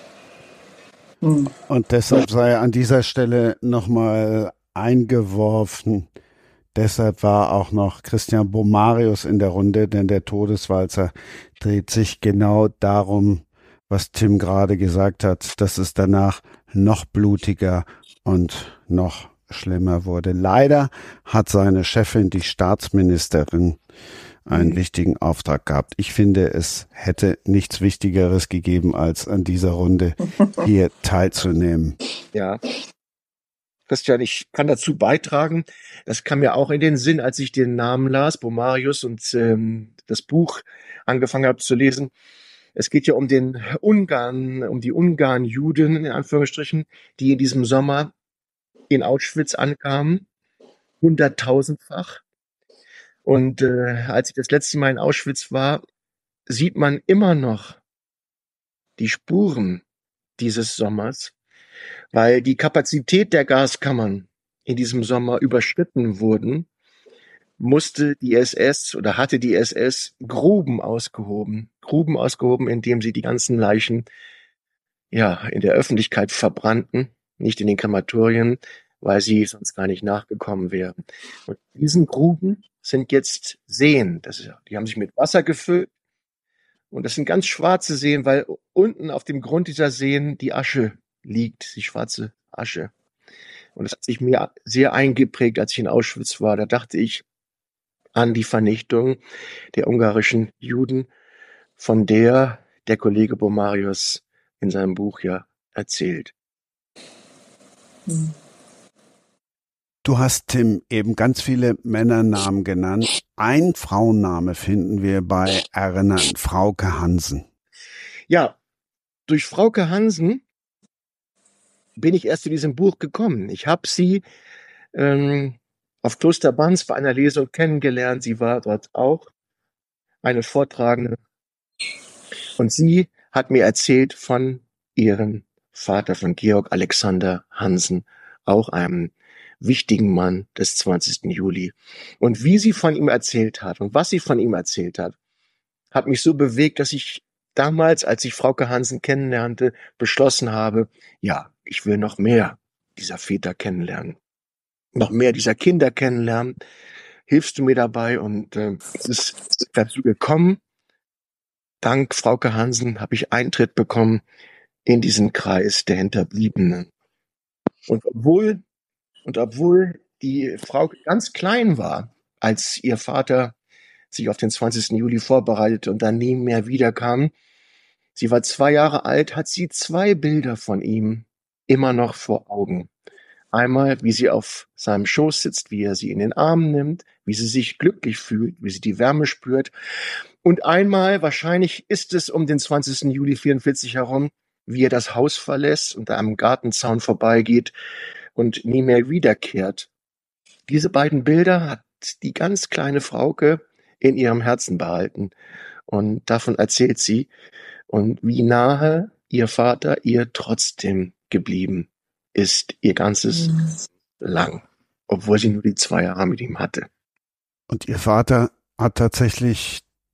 Hm. Und deshalb sei an dieser Stelle nochmal eingeworfen, deshalb war auch noch Christian Bomarius in der Runde, denn der Todeswalzer dreht sich genau darum, was Tim gerade gesagt hat, dass es danach noch blutiger und noch schlimmer wurde. Leider hat seine Chefin, die Staatsministerin, einen wichtigen Auftrag gehabt. Ich finde, es hätte nichts Wichtigeres gegeben, als an dieser Runde hier teilzunehmen. Ja. Christian, ich kann dazu beitragen, das kam mir auch in den Sinn, als ich den Namen las, Bomarius, und ähm, das Buch angefangen habe zu lesen. Es geht ja um den Ungarn, um die Ungarn-Juden, in Anführungsstrichen, die in diesem Sommer in Auschwitz ankamen, hunderttausendfach. Und äh, als ich das letzte Mal in Auschwitz war, sieht man immer noch die Spuren dieses Sommers, weil die Kapazität der Gaskammern in diesem Sommer überschritten wurden, musste die S S oder hatte die S S Gruben ausgehoben. Gruben ausgehoben, indem sie die ganzen Leichen ja in der Öffentlichkeit verbrannten, nicht in den Krematorien, weil sie sonst gar nicht nachgekommen wären. Und diesen Gruben sind jetzt Seen. Das ist, die haben sich mit Wasser gefüllt. Und das sind ganz schwarze Seen, weil unten auf dem Grund dieser Seen die Asche liegt, die schwarze Asche. Und das hat sich mir sehr eingeprägt, als ich in Auschwitz war. Da dachte ich an die Vernichtung der ungarischen Juden, von der der Kollege Bomarius in seinem Buch ja erzählt. Hm. Du hast, Tim, eben ganz viele Männernamen genannt. Ein Frauenname finden wir bei Erinnern, Frauke Hansen. Ja, durch Frauke Hansen bin ich erst zu diesem Buch gekommen. Ich habe sie ähm, auf Kloster Banz bei einer Lesung kennengelernt. Sie war dort auch eine Vortragende. Und sie hat mir erzählt von ihrem Vater, von Georg Alexander Hansen, auch einem wichtigen Mann des zwanzigsten Juli. Und wie sie von ihm erzählt hat und was sie von ihm erzählt hat, hat mich so bewegt, dass ich damals, als ich Frauke Hansen kennenlernte, beschlossen habe, ja, ich will noch mehr dieser Väter kennenlernen, noch mehr dieser Kinder kennenlernen. Hilfst du mir dabei? Und äh, es ist dazu gekommen. Dank Frauke Hansen habe ich Eintritt bekommen in diesen Kreis der Hinterbliebenen. Und obwohl Und obwohl die Frau ganz klein war, als ihr Vater sich auf den zwanzigsten Juli vorbereitete und dann nie mehr wiederkam, sie war zwei Jahre alt, hat sie zwei Bilder von ihm immer noch vor Augen. Einmal, wie sie auf seinem Schoß sitzt, wie er sie in den Arm nimmt, wie sie sich glücklich fühlt, wie sie die Wärme spürt. Und einmal, wahrscheinlich ist es um den zwanzigsten Juli vierundvierzig herum, wie er das Haus verlässt und am Gartenzaun vorbeigeht und nie mehr wiederkehrt. Diese beiden Bilder hat die ganz kleine Frauke in ihrem Herzen behalten. Und davon erzählt sie. Und wie nahe ihr Vater ihr trotzdem geblieben ist, ihr ganzes Mhm. lang. Obwohl sie nur die zwei Jahre mit ihm hatte. Und ihr Vater hat tatsächlich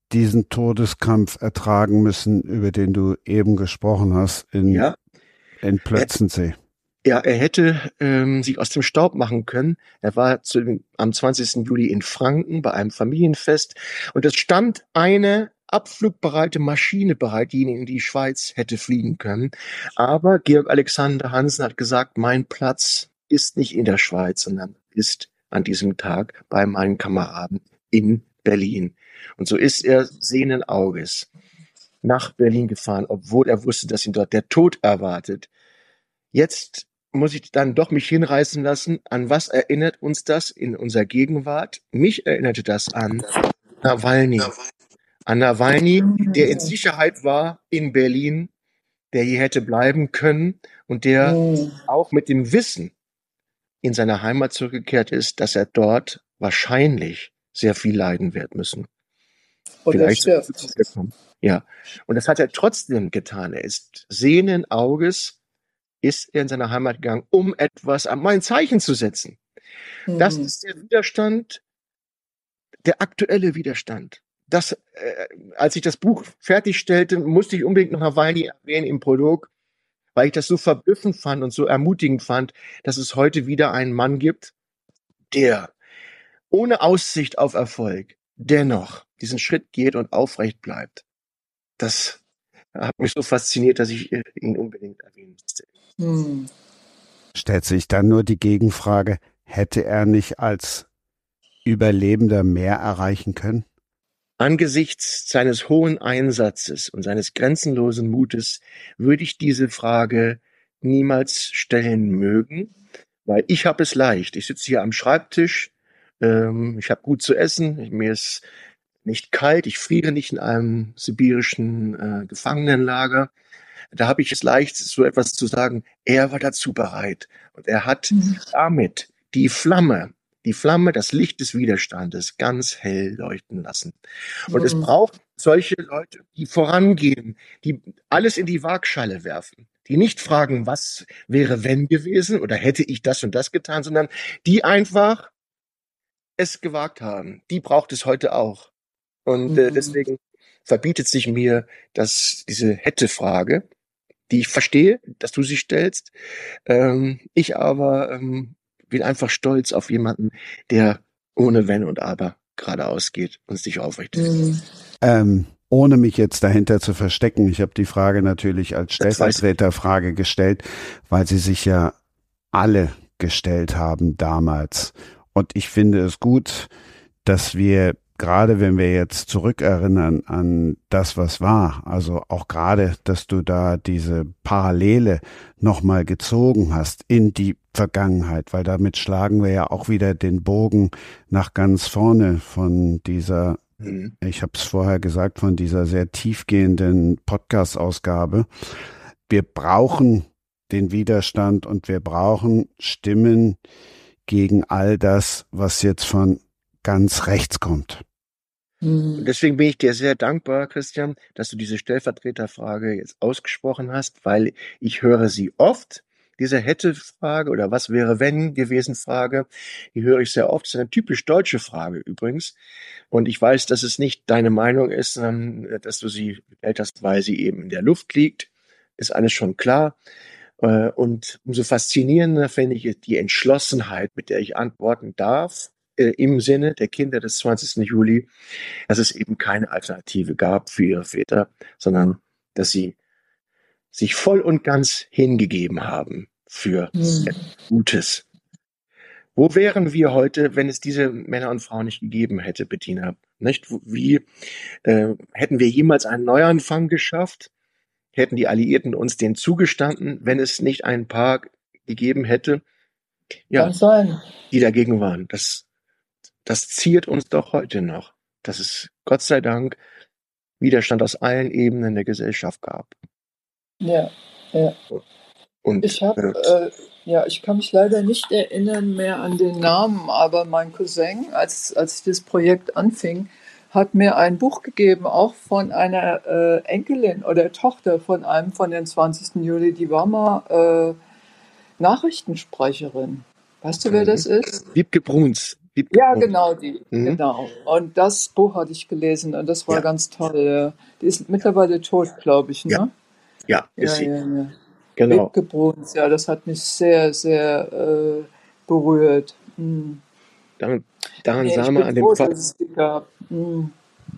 diesen Todeskampf ertragen müssen, über den du eben gesprochen hast, in, Ja. in Plötzensee. Ja, er hätte ähm, sich aus dem Staub machen können. Er war zu, am zwanzigsten Juli in Franken bei einem Familienfest und es stand eine abflugbereite Maschine bereit, die ihn in die Schweiz hätte fliegen können. Aber Georg Alexander Hansen hat gesagt, mein Platz ist nicht in der Schweiz, sondern ist an diesem Tag bei meinen Kameraden in Berlin. Und so ist er sehenden Auges nach Berlin gefahren, obwohl er wusste, dass ihn dort der Tod erwartet. Jetzt muss ich dann doch mich hinreißen lassen. An was erinnert uns das in unserer Gegenwart? Mich erinnerte das an Nawalny. An Nawalny, der in Sicherheit war in Berlin, der hier hätte bleiben können und der Mhm. auch mit dem Wissen in seine Heimat zurückgekehrt ist, dass er dort wahrscheinlich sehr viel leiden wird müssen. Und er Vielleicht sogar stirbt. wiederkommen. Ja. Und das hat er trotzdem getan. Er ist sehenden Auges, ist er in seine Heimat gegangen, um etwas, um ein Zeichen zu setzen. Das Mhm. ist der Widerstand, der aktuelle Widerstand. Das, äh, als ich das Buch fertigstellte, musste ich unbedingt noch Nawalny erwähnen im Prolog, weil ich das so verblüffend fand und so ermutigend fand, dass es heute wieder einen Mann gibt, der ohne Aussicht auf Erfolg dennoch diesen Schritt geht und aufrecht bleibt. Das hat mich so fasziniert, dass ich ihn unbedingt erwähnen musste. Mhm. Stellt sich dann nur die Gegenfrage, hätte er nicht als Überlebender mehr erreichen können? Angesichts seines hohen Einsatzes und seines grenzenlosen Mutes würde ich diese Frage niemals stellen mögen, weil ich habe es leicht. Ich sitze hier am Schreibtisch, ähm, ich habe gut zu essen, mir ist nicht kalt, ich friere nicht in einem sibirischen äh, Gefangenenlager. Da habe ich es leicht, so etwas zu sagen. Er war dazu bereit und er hat Mhm. damit die Flamme, die Flamme, das Licht des Widerstandes ganz hell leuchten lassen. Und es Mhm. braucht solche Leute, die vorangehen, die alles in die Waagschale werfen, die nicht fragen, was wäre wenn gewesen oder hätte ich das und das getan, sondern die einfach es gewagt haben. Die braucht es heute auch. Und äh, Mhm. deswegen verbietet sich mir dass diese Hätte-Frage, die ich verstehe, dass du sie stellst. Ähm, ich aber ähm, bin einfach stolz auf jemanden, der ohne Wenn und Aber geradeaus geht und sich aufrecht hält. Mhm. Ähm, ohne mich jetzt dahinter zu verstecken, ich habe die Frage natürlich als Das weiß ich. Stellvertreterfrage gestellt, weil sie sich ja alle gestellt haben damals. Und ich finde es gut, dass wir, gerade wenn wir jetzt zurückerinnern an das, was war, also auch gerade, dass du da diese Parallele nochmal gezogen hast in die Vergangenheit, weil damit schlagen wir ja auch wieder den Bogen nach ganz vorne von dieser, Mhm. ich habe es vorher gesagt, von dieser sehr tiefgehenden Podcast-Ausgabe. Wir brauchen den Widerstand und wir brauchen Stimmen gegen all das, was jetzt von ganz rechts kommt. Und Mhm. deswegen bin ich dir sehr dankbar, Christian, dass du diese Stellvertreterfrage jetzt ausgesprochen hast, weil ich höre sie oft, diese Hätte-Frage oder was wäre wenn gewesen Frage, die höre ich sehr oft. Das ist eine typisch deutsche Frage übrigens. Und ich weiß, dass es nicht deine Meinung ist, sondern äh, dass du sie gewählt hast, weil sie eben in der Luft liegt. Ist alles schon klar. Äh, Und umso faszinierender finde ich die Entschlossenheit, mit der ich antworten darf, äh, im Sinne der Kinder des zwanzigsten Juli, dass es eben keine Alternative gab für ihre Väter, sondern dass sie sich voll und ganz hingegeben haben für Mhm. Gutes. Wo wären wir heute, wenn es diese Männer und Frauen nicht gegeben hätte, Bettina? Nicht? Wie äh, hätten wir jemals einen Neuanfang geschafft? Hätten die Alliierten uns den zugestanden, wenn es nicht ein paar gegeben hätte, ja, Kann sein. die dagegen waren? Das, das ziert uns doch heute noch, dass es Gott sei Dank Widerstand aus allen Ebenen der Gesellschaft gab. Ja, ja. Und Ich habe, äh, äh, ja, ich kann mich leider nicht erinnern mehr an den Namen, aber mein Cousin, als, als ich das Projekt anfing, hat mir ein Buch gegeben, auch von einer äh, Enkelin oder Tochter von einem von den zwanzigsten Juli. Die war mal äh, Nachrichtensprecherin. Weißt du, wer mhm. das ist? Wiebke Bruns, Wiebke Ja, Bruns. genau, die, Mhm. genau. Und das Buch hatte ich gelesen und das war Ja, ganz toll. Ja. Die ist mittlerweile tot, glaube ich, ja, ne? ja, ist Ja, sie. ja, ja. Genau. Wiebke Bruns, ja, das hat mich sehr, sehr äh, berührt. Hm. Daran, daran Nee, sah ich man bin an dem froh, Fall, dass es die gab. Hm.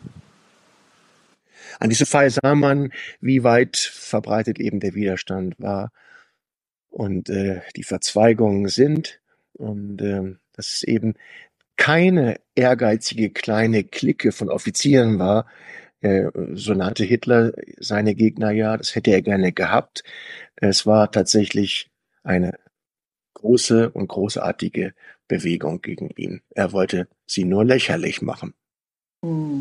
an diesem Fall sah man, wie weit verbreitet eben der Widerstand war und äh, die Verzweigungen sind und ähm, dass es eben keine ehrgeizige kleine Clique von Offizieren war, äh, so nannte Hitler seine Gegner ja, das hätte er gerne gehabt. Es war tatsächlich eine große und großartige Bewegung gegen ihn. Er wollte sie nur lächerlich machen. Hm.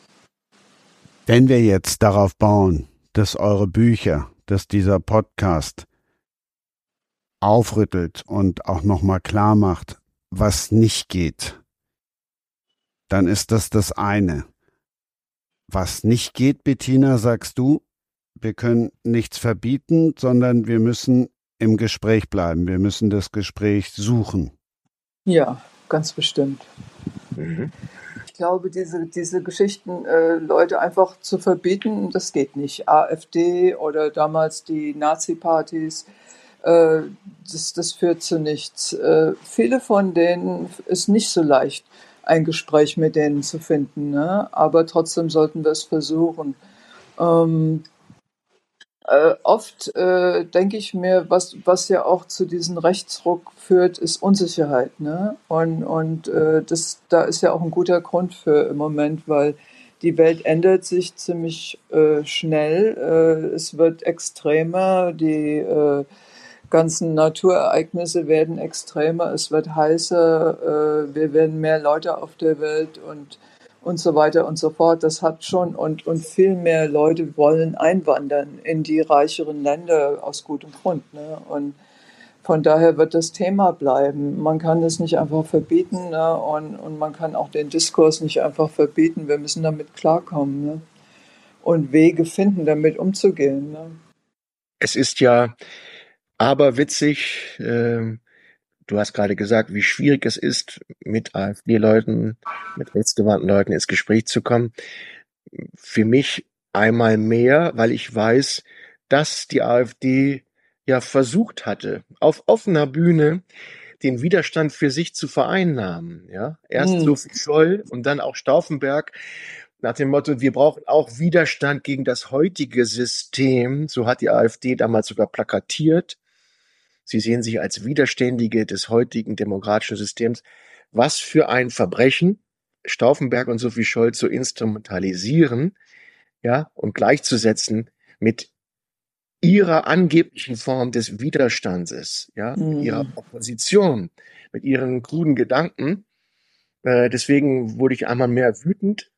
Wenn wir jetzt darauf bauen, dass eure Bücher, dass dieser Podcast aufrüttelt und auch nochmal klar macht, was nicht geht, dann ist das das eine. Was nicht geht, Bettina, sagst du, wir können nichts verbieten, sondern wir müssen im Gespräch bleiben. Wir müssen das Gespräch suchen. Ja, ganz bestimmt. Mhm. Ich glaube, diese, diese Geschichten, äh, Leute einfach zu verbieten, das geht nicht. AfD oder damals die Nazi-Partys, äh, das, das führt zu nichts. Äh, viele von denen ist nicht so leicht, ein Gespräch mit denen zu finden, ne? Aber trotzdem sollten wir es versuchen. Ähm, äh, oft äh, denke ich mir, was, was ja auch zu diesem Rechtsruck führt, ist Unsicherheit. Ne? Und, und äh, das, da ist ja auch ein guter Grund für im Moment, weil die Welt ändert sich ziemlich äh, schnell. Äh, es wird extremer, die äh, ganzen Naturereignisse werden extremer, es wird heißer, äh, wir werden mehr Leute auf der Welt und und so weiter und so fort. Das hat schon und, und viel mehr Leute wollen einwandern in die reicheren Länder aus gutem Grund. Ne? Und von daher wird das Thema bleiben. Man kann das nicht einfach verbieten, ne? und, und man kann auch den Diskurs nicht einfach verbieten. Wir müssen damit klarkommen, ne? Und Wege finden, damit umzugehen. Ne? Es ist ja aberwitzig, ähm, du hast gerade gesagt, wie schwierig es ist, mit AfD-Leuten, mit rechtsgewandten Leuten ins Gespräch zu kommen. Für mich einmal mehr, weil ich weiß, dass die AfD ja versucht hatte, auf offener Bühne den Widerstand für sich zu vereinnahmen. Ja? Erst Hm. Sophie Scholl und dann auch Stauffenberg nach dem Motto, wir brauchen auch Widerstand gegen das heutige System. So hat die AfD damals sogar plakatiert. Sie sehen sich als Widerständige des heutigen demokratischen Systems. Was für ein Verbrechen, Stauffenberg und Sophie Scholl zu instrumentalisieren, ja, und gleichzusetzen mit ihrer angeblichen Form des Widerstandes, ja, mit ihrer Hm. Opposition, mit ihren kruden Gedanken. Äh, deswegen wurde ich einmal mehr wütend,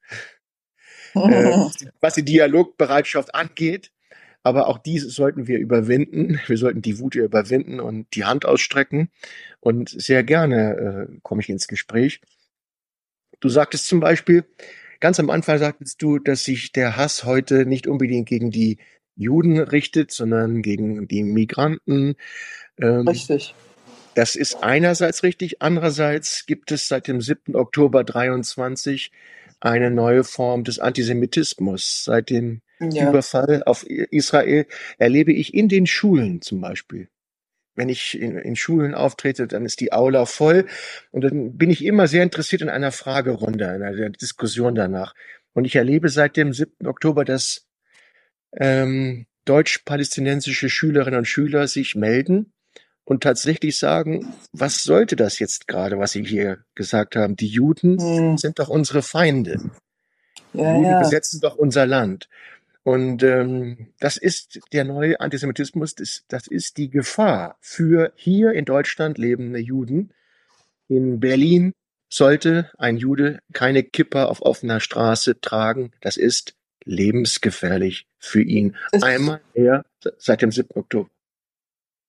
äh, was die Dialogbereitschaft angeht. Aber auch diese sollten wir überwinden. Wir sollten die Wut überwinden und die Hand ausstrecken. Und sehr gerne äh, komme ich ins Gespräch. Du sagtest zum Beispiel, ganz am Anfang sagtest du, dass sich der Hass heute nicht unbedingt gegen die Juden richtet, sondern gegen die Migranten. Ähm, Richtig. das ist einerseits richtig. Andererseits gibt es seit dem siebten Oktober dreiundzwanzig eine neue Form des Antisemitismus. Seit dem Ja. Überfall auf Israel erlebe ich in den Schulen zum Beispiel. Wenn ich in, in Schulen auftrete, dann ist die Aula voll und dann bin ich immer sehr interessiert in einer Fragerunde, in einer Diskussion danach. Und ich erlebe seit dem siebten Oktober, dass ähm, deutsch-palästinensische Schülerinnen und Schüler sich melden und tatsächlich sagen, was sollte das jetzt gerade, was Sie hier gesagt haben? Die Juden Hm. sind doch unsere Feinde. Die Ja, Juden ja. besetzen doch unser Land. Und ähm, das ist der neue Antisemitismus, das, das ist die Gefahr für hier in Deutschland lebende Juden. In Berlin sollte ein Jude keine Kippa auf offener Straße tragen. Das ist lebensgefährlich für ihn. Das, Einmal mehr seit dem siebten Oktober.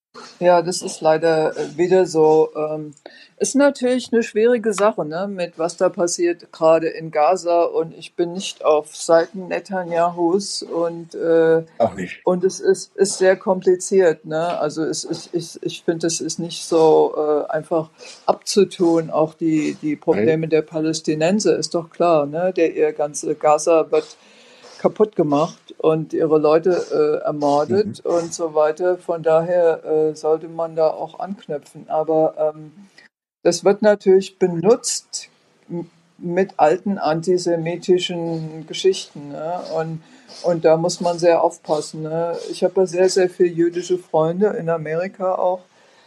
Ja, das ist leider äh, wieder so. Ähm, ist natürlich eine schwierige Sache, ne, mit was da passiert, gerade in Gaza. Und ich bin nicht auf Seiten Netanyahus und äh, Auch nicht. und es ist, ist sehr kompliziert, ne? Also es ist, ich, ich finde, es ist nicht so äh, einfach abzutun. Auch die, die Nein. Probleme der Palästinenser ist doch klar, ne? Der ihr ganze Gaza wird kaputt gemacht und ihre Leute äh, Mhm. ermordet und so weiter. Von daher äh, sollte man da auch anknüpfen. Aber ähm, das wird natürlich benutzt m- mit alten antisemitischen Geschichten. Ne? Und, und da muss man sehr aufpassen. Ne? Ich habe ja sehr, sehr viele jüdische Freunde in Amerika auch.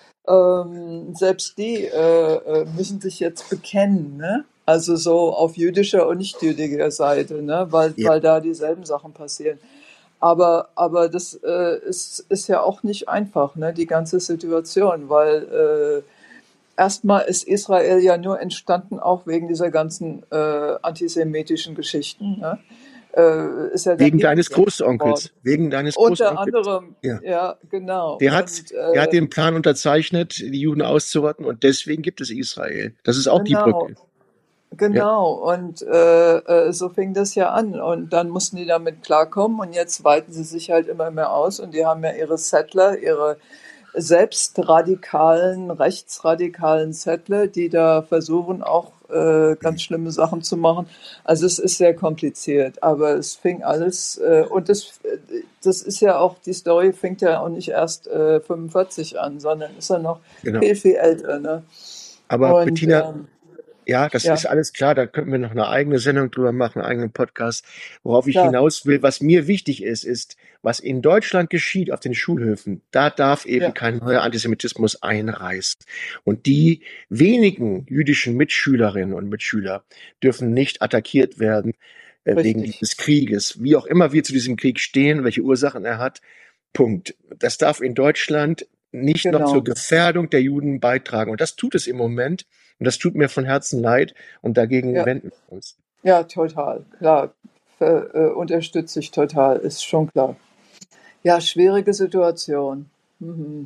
Ähm, selbst die äh, äh, müssen sich jetzt bekennen, ne? Also so auf jüdischer und nicht jüdischer Seite, ne? Weil, Ja, weil da dieselben Sachen passieren. Aber, aber das äh, ist, ist ja auch nicht einfach, ne? Die ganze Situation, weil äh, erstmal ist Israel ja nur entstanden auch wegen dieser ganzen äh, antisemitischen Geschichten, ne? Äh, ist ja der wegen deines Bibelkrieg geworden. Großonkels. Wegen deines Unter Großonkels. anderem, Ja. ja, genau. Der hat, Und der hat äh, den Plan unterzeichnet, die Juden auszurotten und deswegen gibt es Israel. Das ist auch die genau. Brücke. Ja, Genau, und äh, äh, so fing das ja an. Und dann mussten die damit klarkommen und jetzt weiten sie sich halt immer mehr aus und die haben ja ihre Settler, ihre selbst radikalen, rechtsradikalen Settler, die da versuchen auch äh, ganz schlimme Sachen zu machen. Also es ist sehr kompliziert, aber es fing alles, äh, und das, das ist ja auch, die Story fängt ja auch nicht erst äh, fünfundvierzig an, sondern ist ja noch genau. viel, viel älter. Ne? Aber Und Bettina, ähm, ja, das ja, ist alles klar. Da könnten wir noch eine eigene Sendung drüber machen, einen eigenen Podcast. Worauf ich klar, hinaus will, was mir wichtig ist, ist, was in Deutschland geschieht auf den Schulhöfen. Da darf eben ja. kein neuer Antisemitismus einreißen. Und die wenigen jüdischen Mitschülerinnen und Mitschüler dürfen nicht attackiert werden äh, wegen Richtig, dieses Krieges. Wie auch immer wir zu diesem Krieg stehen, welche Ursachen er hat. Punkt. Das darf in Deutschland nicht noch zur genau. Gefährdung der Juden beitragen. Und das tut es im Moment. Und das tut mir von Herzen leid. Und dagegen Ja, wenden wir uns. ja, total, klar. Ver, äh, unterstütze ich total, ist schon klar. Ja, schwierige Situation. Mhm.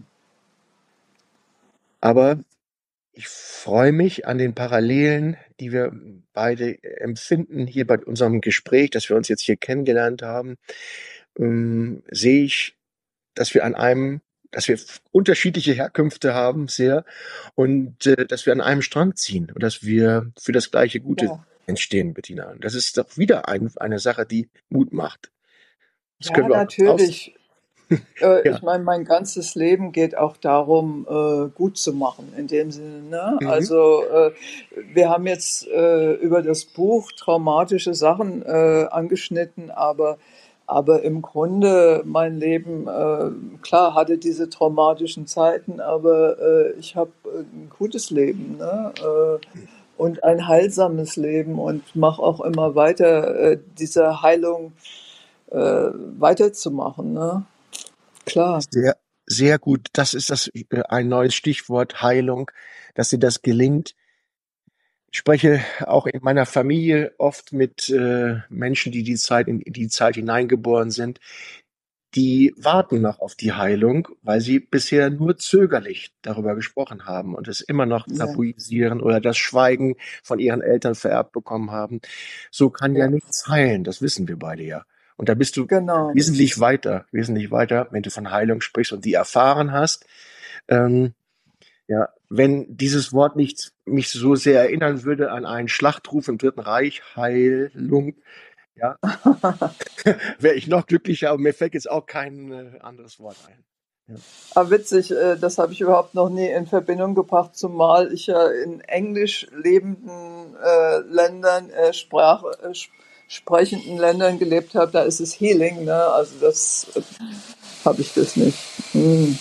Aber ich freue mich an den Parallelen, die wir beide empfinden hier bei unserem Gespräch, dass wir uns jetzt hier kennengelernt haben. Ähm, sehe ich, dass wir an einem, dass wir unterschiedliche Herkünfte haben, sehr, und äh, dass wir an einem Strang ziehen und dass wir für das gleiche Gute Ja, entstehen, Bettina. Und das ist doch wieder ein, eine Sache, die Mut macht. Das können ja, wir auch noch aus. natürlich. Äh, Ja. ich meine, mein ganzes Leben geht auch darum, äh, gut zu machen, in dem Sinne. Ne? Mhm. Also äh, wir haben jetzt äh, über das Buch traumatische Sachen äh, angeschnitten, aber, aber im Grunde mein Leben, äh, klar, hatte diese traumatischen Zeiten, aber äh, ich habe ein gutes Leben, ne? Äh, und ein heilsames Leben und mache auch immer weiter, äh, diese Heilung äh, weiterzumachen. Ne? Klar. Sehr, sehr gut. Das ist das äh, ein neues Stichwort, Heilung, dass dir das gelingt. Ich spreche auch in meiner Familie oft mit äh, Menschen, die die Zeit in die Zeit hineingeboren sind. Die warten noch auf die Heilung, weil sie bisher nur zögerlich darüber gesprochen haben und es immer noch Ja, tabuisieren oder das Schweigen von ihren Eltern vererbt bekommen haben. So kann ja ja, nichts heilen, das wissen wir beide ja. Und da bist du genau. wesentlich weiter, wesentlich weiter, wenn du von Heilung sprichst und die erfahren hast. Ähm, ja, wenn dieses Wort nicht mich so sehr erinnern würde an einen Schlachtruf im Dritten Reich, Heilung, ja, wäre ich noch glücklicher, aber mir fällt jetzt auch kein äh, anderes Wort ein. Ja. Aber witzig, äh, das habe ich überhaupt noch nie in Verbindung gebracht, zumal ich ja in englisch lebenden äh, Ländern, äh, Sprach, äh, sp- sprechenden Ländern gelebt habe. Da ist es Healing, ne? Also das äh, habe ich das nicht. Hm.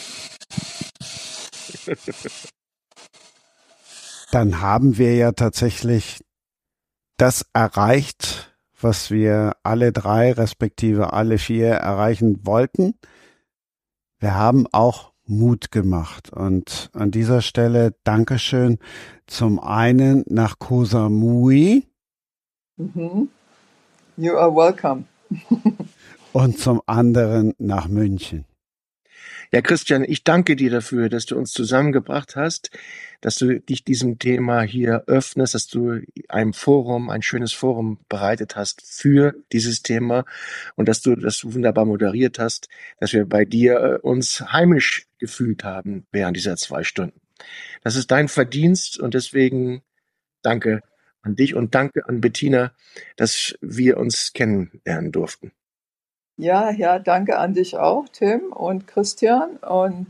Dann haben wir ja tatsächlich das erreicht, was wir alle drei, respektive alle vier erreichen wollten. Wir haben auch Mut gemacht. Und an dieser Stelle Dankeschön zum einen nach Koh Samui Mhm. You are welcome. und zum anderen nach München. Ja, Christian, ich danke dir dafür, dass du uns zusammengebracht hast, dass du dich diesem Thema hier öffnest, dass du ein Forum, ein schönes Forum bereitet hast für dieses Thema und dass du das wunderbar moderiert hast, dass wir bei dir äh, uns heimisch gefühlt haben während dieser zwei Stunden. Das ist dein Verdienst und deswegen danke an dich und danke an Bettina, dass wir uns kennenlernen durften. Ja, ja, danke an dich auch, Tim und Christian. Und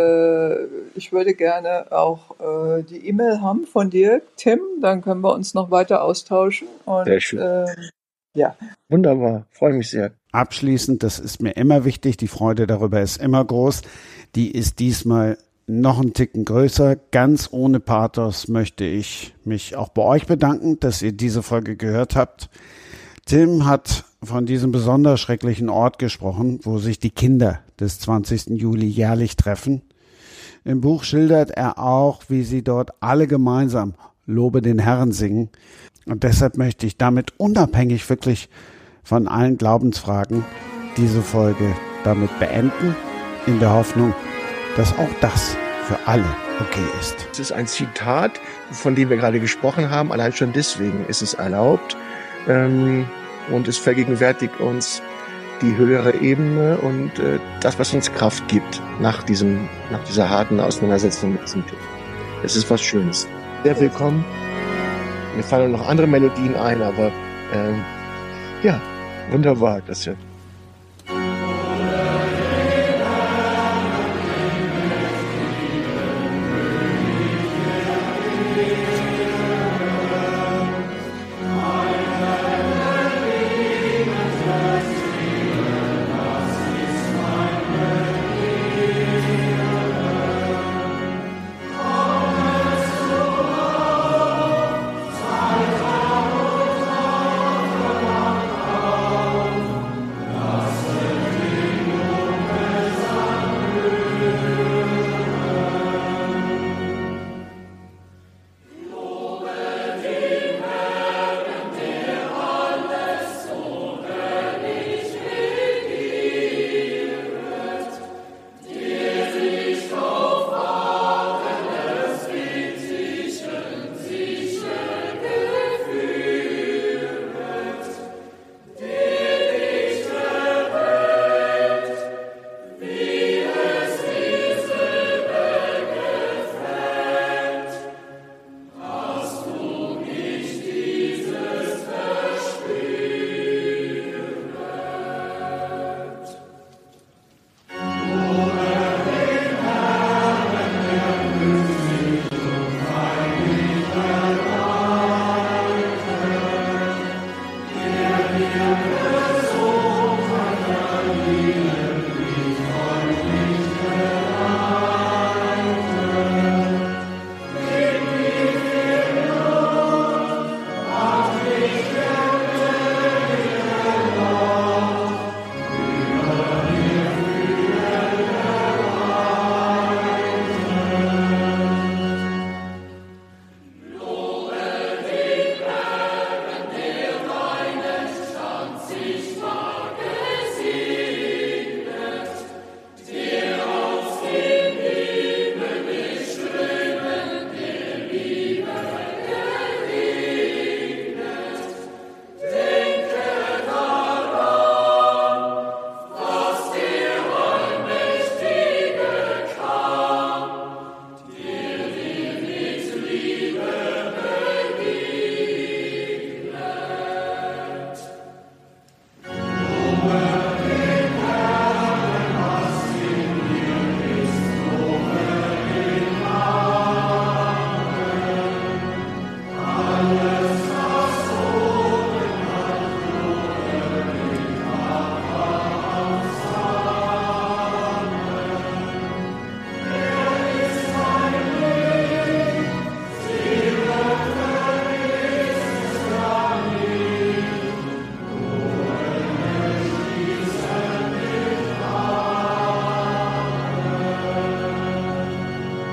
äh, ich würde gerne auch äh, die E-Mail haben von dir, Tim. Dann können wir uns noch weiter austauschen. Und, Sehr schön. Äh, ja. Wunderbar, freue mich sehr. Abschließend, das ist mir immer wichtig, die Freude darüber ist immer groß. Die ist diesmal noch einen Ticken größer. Ganz ohne Pathos möchte ich mich auch bei euch bedanken, dass ihr diese Folge gehört habt. Tim hat von diesem besonders schrecklichen Ort gesprochen, wo sich die Kinder des zwanzigsten Juli jährlich treffen. Im Buch schildert er auch, wie sie dort alle gemeinsam Lobe den Herrn singen. Und deshalb möchte ich damit unabhängig wirklich von allen Glaubensfragen diese Folge damit beenden, in der Hoffnung, dass auch das für alle okay ist. Es ist ein Zitat, von dem wir gerade gesprochen haben. Allein schon deswegen ist es erlaubt. Ähm, und es vergegenwärtigt uns die höhere Ebene und äh, das, was uns Kraft gibt nach diesem, nach dieser harten Auseinandersetzung mit diesem Thema. Es ist was Schönes. Sehr willkommen. Mir fallen noch andere Melodien ein, aber ähm, ja, wunderbar, das ja.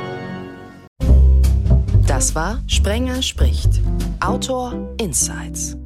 Das war Sprenger spricht. Autor Insights.